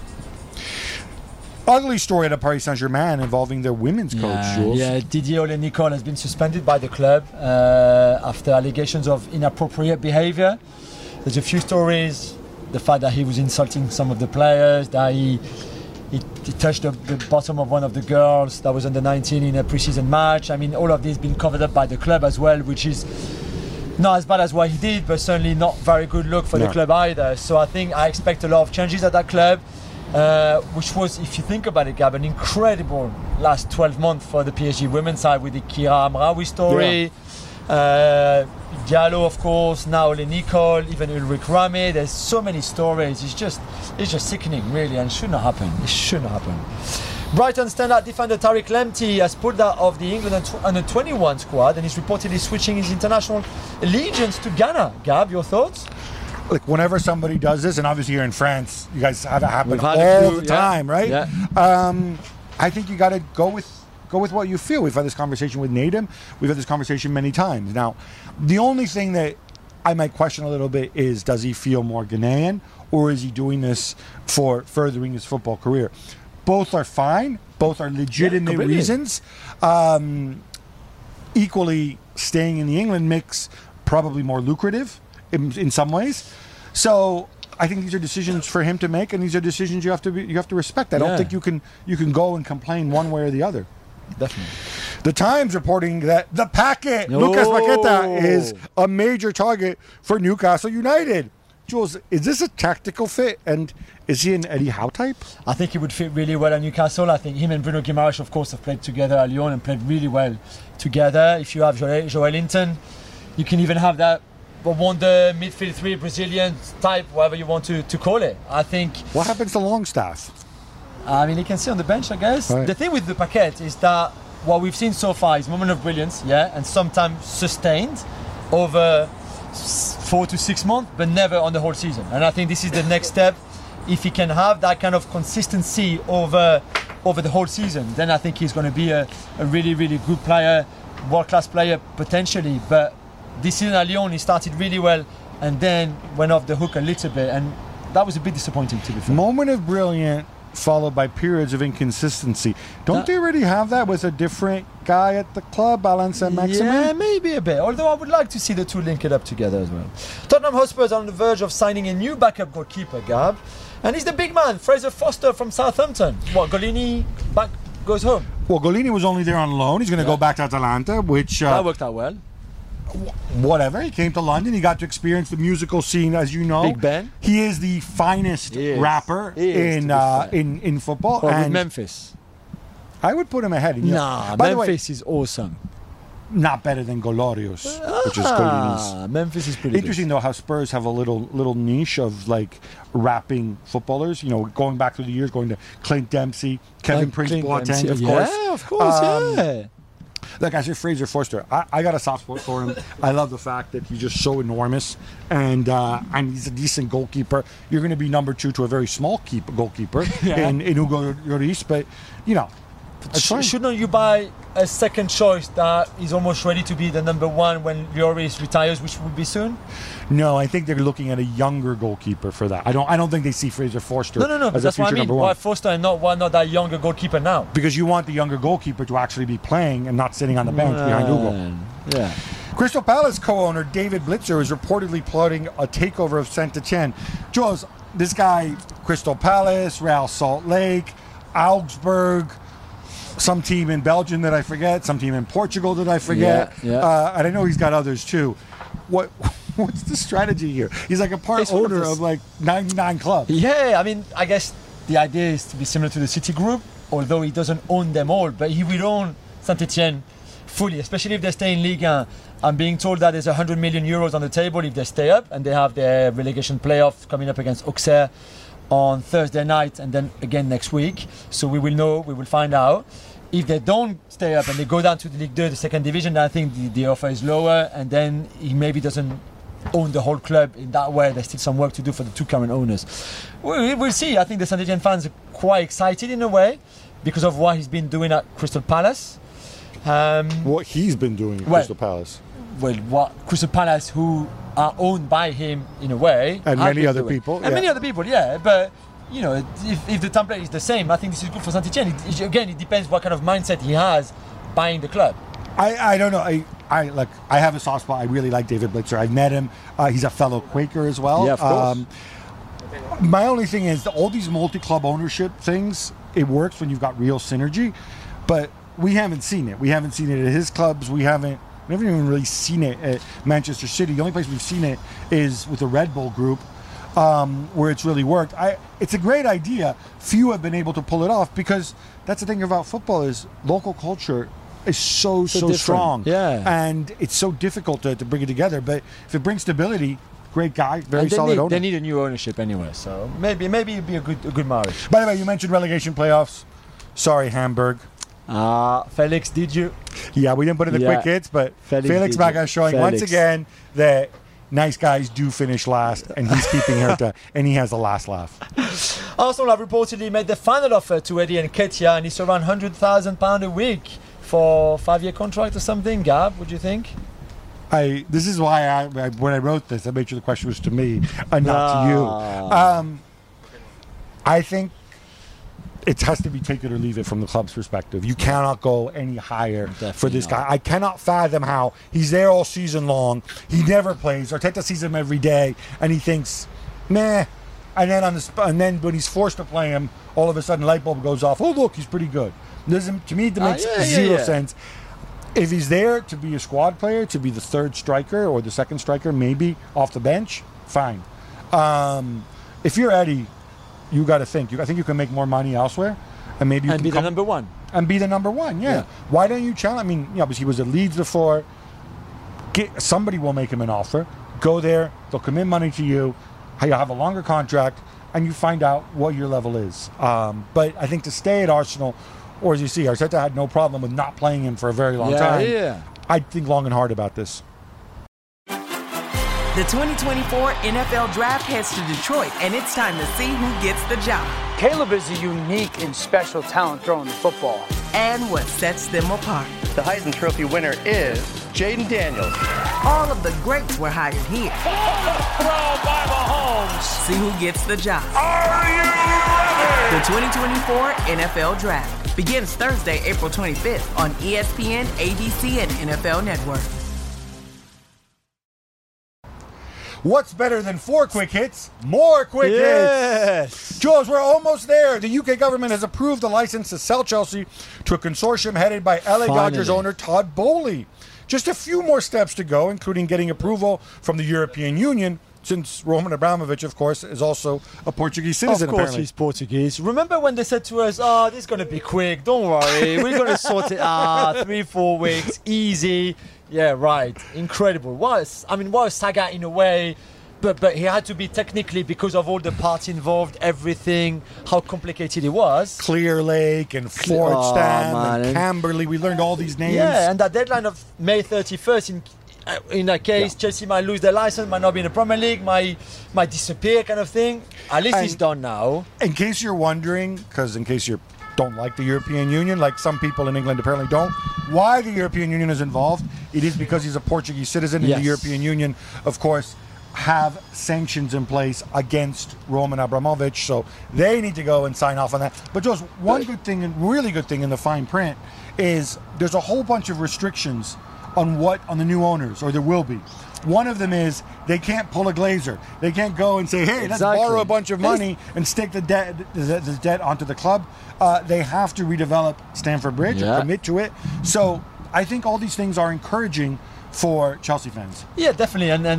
Ugly story at Paris Saint-Germain involving their women's coach, Jules. Yeah, Didier Ole-Nicole has been suspended by the club after allegations of inappropriate behavior. There's a few stories. The fact that he was insulting some of the players, that he touched the bottom of one of the girls that was under 19 in a preseason match. I mean, all of this been covered up by the club as well, which is not as bad as what he did, but certainly not very good look for the club either. So I expect a lot of changes at that club, which was, if you think about it, Gab, an incredible last 12 months for the PSG women's side with the Kira Amraoui story. Diallo, of course, now Ole-Nicole, even Ulrich Rame. There's so many stories. It's just sickening, really, and it shouldn't happen. It shouldn't happen. Brighton standout defender Tariq Lamptey has pulled out of the England under-21 squad and is reportedly switching his international allegiance to Ghana. Gab, your thoughts? Like, whenever somebody does this, and obviously here in France, you guys have it happen all the time, right? Yeah. I think you got to go with what you feel. We've had this conversation with Nadim. We've had this conversation many times. Now, the only thing that I might question a little bit is, does he feel more Ghanaian, or is he doing this for furthering his football career? Both are fine. Both are legitimate reasons. Equally, staying in the England mix, probably more lucrative in some ways. So I think these are decisions for him to make, and these are decisions you have to respect. I don't think you can go and complain one way or the other. Definitely. The Times reporting that the packet, Lucas Paqueta, is a major target for Newcastle United. Jules, is this a tactical fit, and is he an Eddie Howe type? I think he would fit really well at Newcastle. I think him and Bruno Guimaraes, of course, have played together at Lyon and played really well together. If you have Joel Linton, you can even have that want the midfield three Brazilian type, whatever you want to call it. I think. What happens to Longstaff? I mean, he can sit on the bench, I guess. Right. The thing with the Paquette is that what we've seen so far is moment of brilliance, and sometimes sustained over 4 to 6 months, but never on the whole season. And I think this is the next step. If he can have that kind of consistency over the whole season, then I think he's going to be a really, really good player, world-class player potentially. But this season at Lyon, he started really well and then went off the hook a little bit, and that was a bit disappointing to be fair. Moment of brilliant followed by periods of inconsistency. Don't they already have that with a different guy at the club, Alan Saint-Maximin? Yeah, maybe a bit. Although I would like to see the two link it up together as well. Tottenham Hotspur are on the verge of signing a new backup goalkeeper, Gab. And he's the big man, Fraser Foster from Southampton. What, Golini goes home? Well, Golini was only there on loan. He's going to go back to Atalanta, which... that worked out well. Whatever. He came to London. He got to experience the musical scene, as you know. Big Ben. He is the finest rapper in football. Or with and Memphis. I would put him ahead. Nah, By Memphis is awesome. Not better than Golorius, which is Golini's. Memphis is pretty Interesting though how Spurs have a little niche of like rapping footballers. You know, going back through the years, going to Clint Dempsey, Kevin Prince Boateng, of course. Yeah, of course, yeah. Like I said, Fraser Forster, I got a soft spot for him. I love the fact that he's just so enormous and he's a decent goalkeeper. You're going to be number 2 to a very small goalkeeper in Hugo Lloris, but you know. Shouldn't you buy a second choice that is almost ready to be the number 1 when Lloris retires, which will be soon? No, I think they're looking at a younger goalkeeper for that. I don't think they see Fraser Forster No, as that's a what I future mean. number 1. Why Forster and why not that younger goalkeeper now? Because you want the younger goalkeeper to actually be playing and not sitting on the bench behind Hugo. Yeah. Crystal Palace co-owner David Blitzer is reportedly plotting a takeover of Saint-Etienne. Jules, this guy, Crystal Palace, Real Salt Lake, Augsburg, some team in Belgium that I forget, some team in Portugal that I forget, and I know he's got others too. What's the strategy here? He's like a part owner of like 99 clubs. Yeah, I mean, I guess the idea is to be similar to the City Group, although he doesn't own them all, but he will own Saint-Etienne fully, especially if they stay in Ligue 1. I'm being told that there's 100 million euros on the table if they stay up, and they have their relegation playoff coming up against Auxerre on Thursday night and then again next week. So we will know, we will find out. If they don't stay up and they go down to the Ligue 2, the second division, then I think the offer is lower, and then he maybe doesn't own the whole club in that way. There's still some work to do for the two current owners. We'll see. I think the Saint-Etienne fans are quite excited in a way because of what he's been doing at Crystal Palace. What he's been doing at Crystal Palace. Well, what Crystal Palace, who are owned by him in a way, and many other people, many other people, but you know, if the template is the same, I think this is good for Saint-Etienne. Again, it depends what kind of mindset he has buying the club. I don't know. I have a soft spot. I really like David Blitzer. I've met him. He's a fellow Quaker as well. Yeah, of course. My only thing is all these multi-club ownership things. It works when you've got real synergy, but we haven't seen it. We haven't seen it at his clubs. We haven't even really seen it at Manchester City. The only place we've seen it is with the Red Bull Group, where it's really worked. It's a great idea. Few have been able to pull it off because that's the thing about football is local culture is so strong. Yeah. And it's so difficult to bring it together. But if it brings stability, great guy, very solid owner. They need a new ownership anyway, so maybe it'd be a good marriage. By the way, you mentioned relegation playoffs. Sorry, Hamburg. Felix, did you? Yeah, we didn't put in the quick hits, but Felix Magath showing once again that nice guys do finish last, and he's keeping Hertha, and he has the last laugh. Arsenal have reportedly made the final offer to Eddie Nketiah, and it's around £100,000 a week for a 5-year contract or something. Gab, what do you think? This is why when I wrote this, I made sure the question was to me and not to you. I think it has to be take it or leave it from the club's perspective. You cannot go any higher for this guy. I cannot fathom how he's there all season long. He never plays. Arteta sees him every day, and he thinks, meh. And then when he's forced to play him, all of a sudden light bulb goes off. Oh, look, he's pretty good. To me, it makes zero sense. If he's there to be a squad player, to be the third striker or the second striker, maybe off the bench, fine. If you're Eddie, you got to think. I think you can make more money elsewhere, and maybe you can be the number one. And be the number one. Yeah. Why don't you challenge? I mean, because he was at Leeds before. Somebody will make him an offer. Go there, they'll commit money to you, you have a longer contract, and you find out what your level is. But I think to stay at Arsenal, or as you see, Arteta had no problem with not playing him for a very long time. Yeah. I'd think long and hard about this. The 2024 NFL Draft heads to Detroit, and it's time to see who gets the job. Caleb is a unique and special talent throwing the football. And what sets them apart. The Heisman Trophy winner is Jaden Daniels. All of the greats were hired here. Throw by Mahomes. See who gets the job. Are you ready? The 2024 NFL Draft begins Thursday, April 25th on ESPN, ABC, and NFL Network. What's better than 4 quick hits? More quick hits! Jules, we're almost there. The UK government has approved the license to sell Chelsea to a consortium headed by LA Dodgers owner Todd Boehly. Just a few more steps to go, including getting approval from the European Union, since Roman Abramovich, of course, is also a Portuguese citizen, Of course apparently. he's Portuguese. Remember when they said to us, oh, this is going to be quick, don't worry, we're going to sort it out, 3-4 weeks, easy. Yeah, right, incredible. What a saga in a way, but he had to be technically, because of all the parts involved, everything, how complicated it was. Clear Lake and Fordstam and Camberley, we learned all these names. Yeah, and that deadline of May 31st, in that case, Chelsea might lose their license, might not be in the Premier League, might disappear kind of thing. At least it's done now. In case you're wondering, because in case you don't like the European Union, like some people in England apparently don't, why the European Union is involved, it is because he's a Portuguese citizen, and the European Union, of course, have sanctions in place against Roman Abramovich, so they need to go and sign off on that. But just one good thing, and really good thing in the fine print, is there's a whole bunch of restrictions on the new owners, or there will be. One of them is they can't pull a Glazer. They can't go and say, hey, let's borrow a bunch of money and stick the debt onto the club. They have to redevelop Stamford Bridge and commit to it. So I think all these things are encouraging for Chelsea fans. Yeah, definitely, and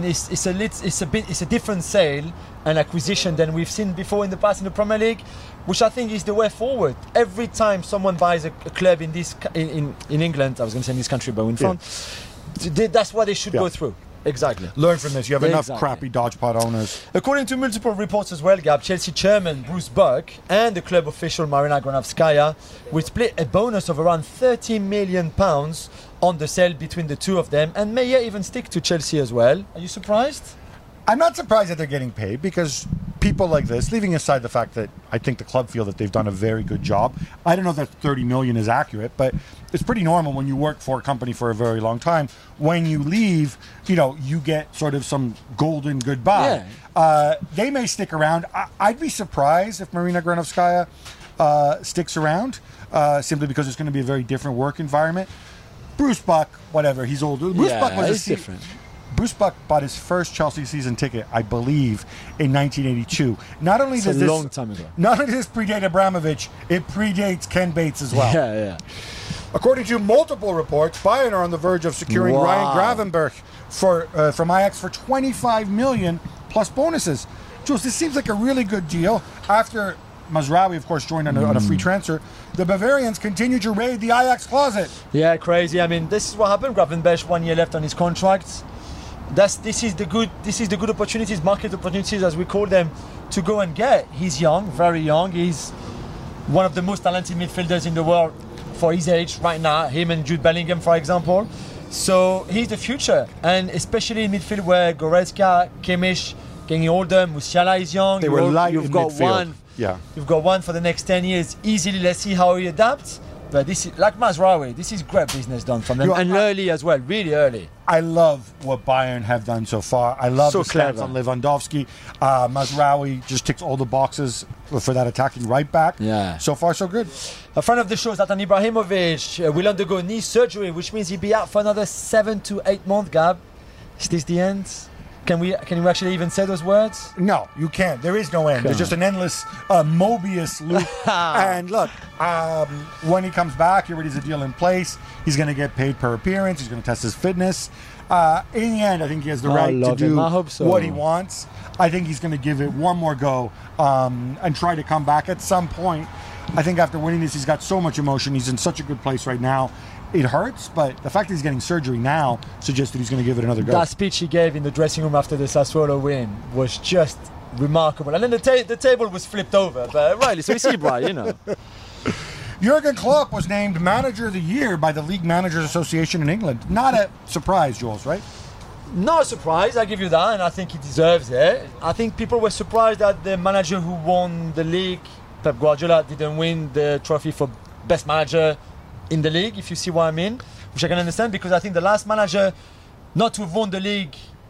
it's a different sale and acquisition than we've seen before in the past in the Premier League, which I think is the way forward. Every time someone buys a club in England, I was going to say in this country, but in France, that's what they should go through. Exactly. Learn from this. You have enough crappy dodgepot owners. According to multiple reports as well, Gab, Chelsea chairman Bruce Buck and the club official Marina Granovskaya will split a bonus of around £30 million on the sale between the two of them, and may even stick to Chelsea as well. Are you surprised? I'm not surprised that they're getting paid, because people like this, leaving aside the fact that I think the club feel that they've done a very good job. I don't know if that 30 million is accurate, but it's pretty normal when you work for a company for a very long time. When you leave, you get sort of some golden goodbye. Yeah. They may stick around. I'd be surprised if Marina Granovskaya sticks around, simply because it's going to be a very different work environment. Bruce Buck, whatever, he's older. Bruce Buck was different. Bruce Buck bought his first Chelsea season ticket, I believe, in 1982. Not only does this, long time ago. Not only does this predate Abramovich, it predates Ken Bates as well. Yeah. According to multiple reports, Bayern are on the verge of securing Ryan Gravenberch from Ajax for 25 million plus bonuses. Jules, this seems like a really good deal. After Mazraoui, of course, joined on a free transfer, the Bavarians continue to raid the Ajax closet. Yeah, crazy. I mean, this is what happened. Gravenberch, 1 year left on his contract. This is the good opportunities, market opportunities as we call them, to go and get. He's young, very young. He's one of the most talented midfielders in the world for his age right now. Him and Jude Bellingham, for example. So he's the future, and especially in midfield where Goretzka, Kimmich, getting older, Musiala is young. They were light in You've got midfield. one. Yeah. You've got one for the next 10 years easily. Let's see how he adapts. But this is like Mazraoui. This is great business done from them, and early as well, really early. I love what Bayern have done so far. I love the stance on Lewandowski. Mazraoui just ticks all the boxes for that attacking right back. Yeah. So far, so good. A friend of the show, Zlatan Ibrahimovic, will undergo knee surgery, which means he'll be out for another 7 to 8 months. Gab, is this the end? Can we actually even say those words? No, you can't. There is no end. There's just an endless Mobius loop. And look, when he comes back, he already has a deal in place. He's going to get paid per appearance. He's going to test his fitness. In the end, I think he has the right to do what he wants. I think he's going to give it one more go and try to come back at some point. I think after winning this, he's got so much emotion. He's in such a good place right now. it hurts, but the fact that he's getting surgery now suggests that he's going to give it another go. That speech he gave in the dressing room after the Sassuolo win was just remarkable. And then the table was flipped over. But rightly, so you see, Brian, you know. Jurgen Klopp was named Manager of the Year by the League Managers Association in England. Not a surprise, Jules, right? Not a surprise, I give you that, and I think he deserves it. I think people were surprised that the manager who won the league, Pep Guardiola, didn't win the trophy for best manager in the league, if you see what I mean, which I can understand, because I think the last manager not to have won the league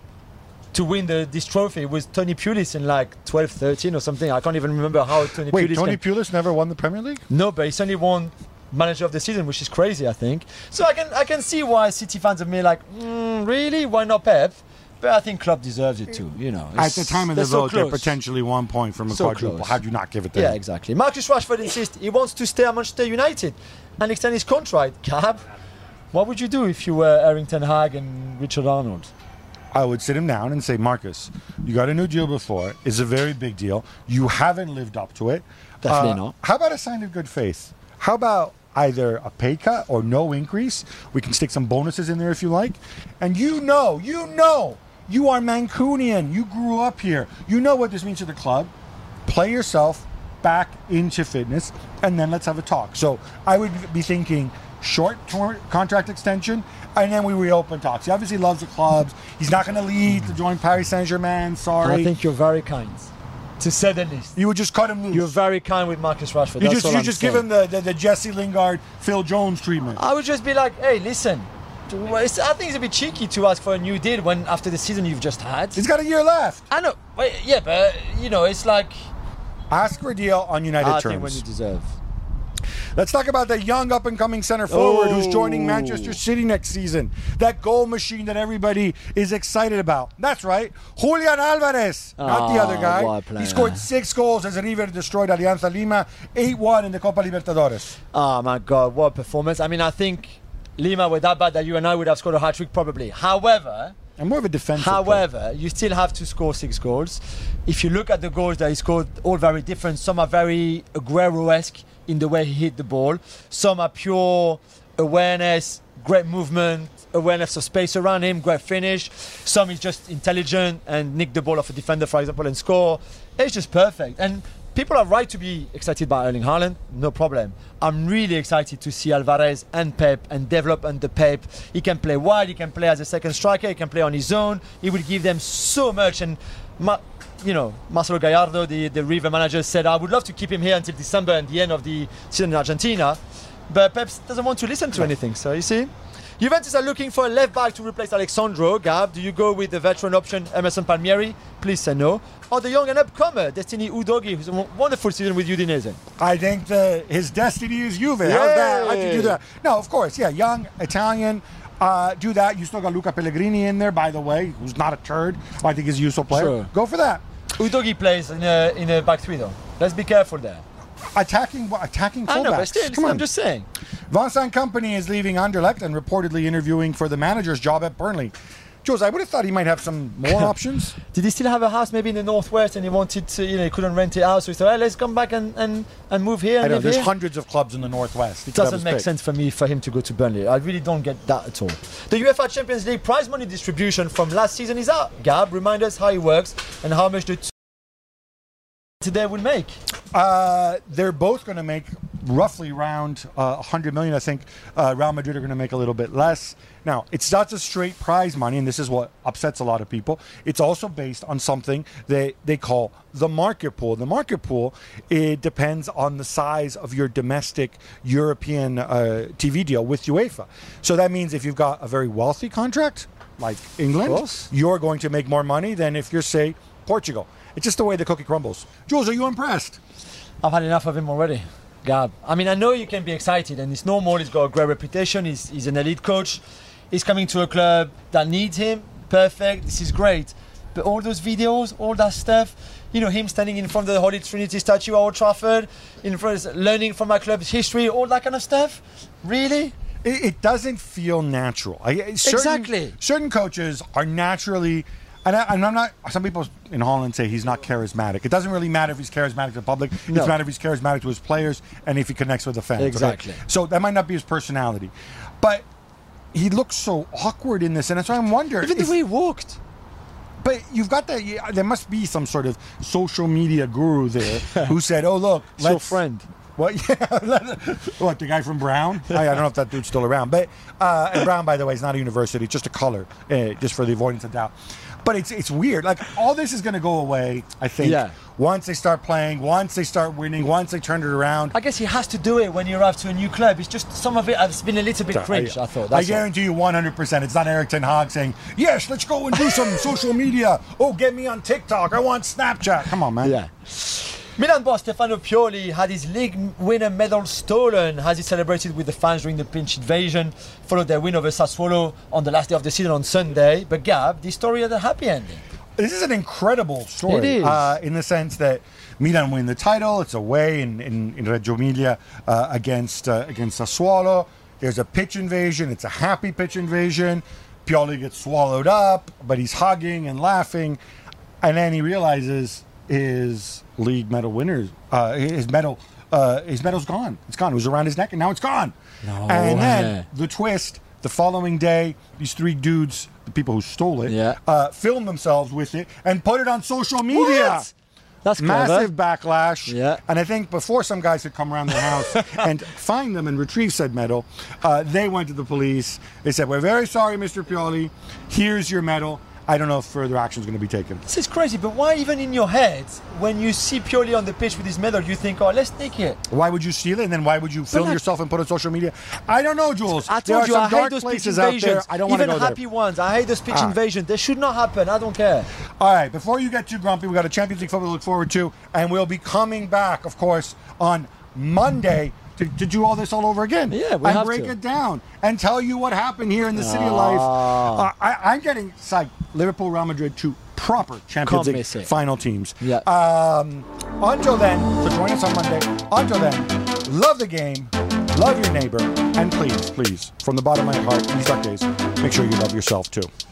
to win this trophy was Tony Pulis in like 12-13 or something. I can't even remember how Tony Pulis... Wait, Tony Pulis never won the Premier League? No, but he's only won Manager of the Season, which is crazy, I think. So I can see why City fans are me like, really? Why not Pep? But I think Klopp deserves it too, you know. At the time of the vote, so they're potentially 1 point from a quadruple. How do you not give it to him? Yeah, exactly. Marcus Rashford insists he wants to stay at Manchester United and extend his contract. Gab, what would you do if you were Erik ten Hag and Richard Arnold? I would sit him down and say, Marcus, you got a new deal before. It's a very big deal. You haven't lived up to it. Definitely not. How about a sign of good faith? How about either a pay cut or no increase? We can stick some bonuses in there if you like. And you know, you are Mancunian. You grew up here. You know what this means to the club. Play yourself back into fitness, and then let's have a talk. So I would be thinking short-term contract extension, and then we reopen talks. He obviously loves the clubs. He's not going to leave to join Paris Saint-Germain. Sorry. I think you're very kind, to say the least. You would just cut him loose. You're very kind with Marcus Rashford. You just give him the Jesse Lingard, Phil Jones treatment. I would just be like, hey, listen. I think it's a bit cheeky to ask for a new deal when after the season you've just had. He's got a year left. I know. Yeah, but, you know, it's like... Ask for a deal on United terms. I think when you deserve. Let's talk about the young up-and-coming centre forward who's joining Manchester City next season. That goal machine that everybody is excited about. That's right, Julian Alvarez, not the other guy. He scored 6 goals as River destroyed Alianza Lima, 8-1 in the Copa Libertadores. Oh, my God, what a performance. I mean, I think Lima were that bad that you and I would have scored a hat-trick probably. However... I'm more of a defensive player. You still have to score 6 goals. If you look at the goals that he scored, all very different. Some are very Aguero-esque in the way he hit the ball. Some are pure awareness, great movement, awareness of space around him, great finish. Some is just intelligent and nick the ball off a defender, for example, and score. It's just perfect. And people are right to be excited by Erling Haaland, no problem. I'm really excited to see Alvarez and Pep and develop under Pep. He can play wide, he can play as a second striker, he can play on his own. He will give them so much. And Marcelo Gallardo, the River manager, said, I would love to keep him here until December and the end of the season in Argentina. But Pep doesn't want to listen to anything. So you see, Juventus are looking for a left back to replace Alexandro. Gab, do you go with the veteran option Emerson Palmieri? Please say no. Or the young and upcomer Destiny Udogie, who's a wonderful season with Udinese. I think his destiny is Juve. How's that? How'd you do that? No, of course, yeah, young Italian. Do that. You still got Luca Pellegrini in there, by the way, who's not a turd. I think he's a useful player. Sure. Go for that. Udogie plays in a back three though. Let's be careful there. Attacking fullbacks. I know, but still, come on. I'm just saying. Vincent Kompany is leaving Anderlecht and reportedly interviewing for the manager's job at Burnley. Jules, I would have thought he might have some more options. Did he still have a house maybe in the northwest and he wanted to, he couldn't rent it out, so he said, let's come back and move here and I know, there's here. hundreds of clubs in the northwest. It doesn't make sense for him to go to Burnley. I really don't get that at all. The UEFA Champions League prize money distribution from last season is out. Gab, remind us how it works and how much the today will make. They're both going to make roughly around 100 million. I think Real Madrid are going to make a little bit less. Now, it's not just straight prize money, and this is what upsets a lot of people. It's also based on something they call the market pool. The market pool, it depends on the size of your domestic European TV deal with UEFA. So that means if you've got a very wealthy contract, like England, you're going to make more money than if you're, say, Portugal. It's just the way the cookie crumbles. Jules, are you impressed? I've had enough of him already, Gab. I mean, I know you can be excited, and it's normal. He's got a great reputation. He's an elite coach. He's coming to a club that needs him. Perfect. This is great. But all those videos, all that stuff, him standing in front of the Holy Trinity statue at Old Trafford, in front, learning from my club's history, all that kind of stuff. Really? It doesn't feel natural. Exactly. Certain coaches are naturally And I'm not. Some people in Holland say he's not charismatic. It doesn't really matter if he's charismatic to the public. No. It matters if he's charismatic to his players and if he connects with the fans. Exactly. Okay? So that might not be his personality, but he looks so awkward in this, and that's why I'm wondering. Even the way he walked. But you've got that. There must be some sort of social media guru there who said, "Oh, look, It's your friend." What? Yeah. What, the guy from Brown? I don't know if that dude's still around. But and Brown, by the way, is not a university. It's just a color, just for the avoidance of doubt. But it's weird. Like, all this is going to go away, I think, once they start playing, once they start winning, once they turn it around. I guess he has to do it when you arrive to a new club. It's just some of it has been a little bit cringe, I thought. I guarantee you 100%. It's not Erik ten Hag saying, yes, let's go and do some social media. Oh, get me on TikTok. I want Snapchat. Come on, man. Yeah. Milan boss Stefano Pioli had his league winner medal stolen as he celebrated with the fans during the pinch invasion, followed their win over Sassuolo on the last day of the season on Sunday. But Gab, this story had a happy ending. This is an incredible story. It is. In the sense that Milan win the title. It's away in Reggio Emilia against Sassuolo. There's a pitch invasion. It's a happy pitch invasion. Pioli gets swallowed up, but he's hugging and laughing. And then he realizes his league medal winners, his medal's gone. It's gone. It was around his neck, and now it's gone. No and way. then the twist, the following day, these three dudes, the people who stole it, filmed themselves with it and put it on social media. What? That's clever. Massive backlash. Yeah. And I think before some guys could come around their house and find them and retrieve said medal, they went to the police. They said, "We're very sorry, Mr. Pioli. Here's your medal." I don't know if further action is going to be taken. This is crazy, but why even in your head, when you see Pioli on the pitch with his medal, you think, oh, let's take it? Why would you steal it, and then why would you film yourself and put it on social media? I don't know, Jules. I told you, I hate those pitch places out there. invasions. I don't want to go Even there. happy ones. I hate those pitch invasions. They should not happen. I don't care. All right, before you get too grumpy, we've got a Champions League football to look forward to, and we'll be coming back, of course, on Monday to do all this all over again. Yeah, we have and break to. it down and tell you what happened here in the City of Life. I'm getting psyched. Liverpool, Real Madrid, two proper Champions Can't League miss it. final teams. Yeah. Until then, so join us on Monday. Until then, love the game, love your neighbor, and please, from the bottom of my heart, these dark days, make sure you love yourself too.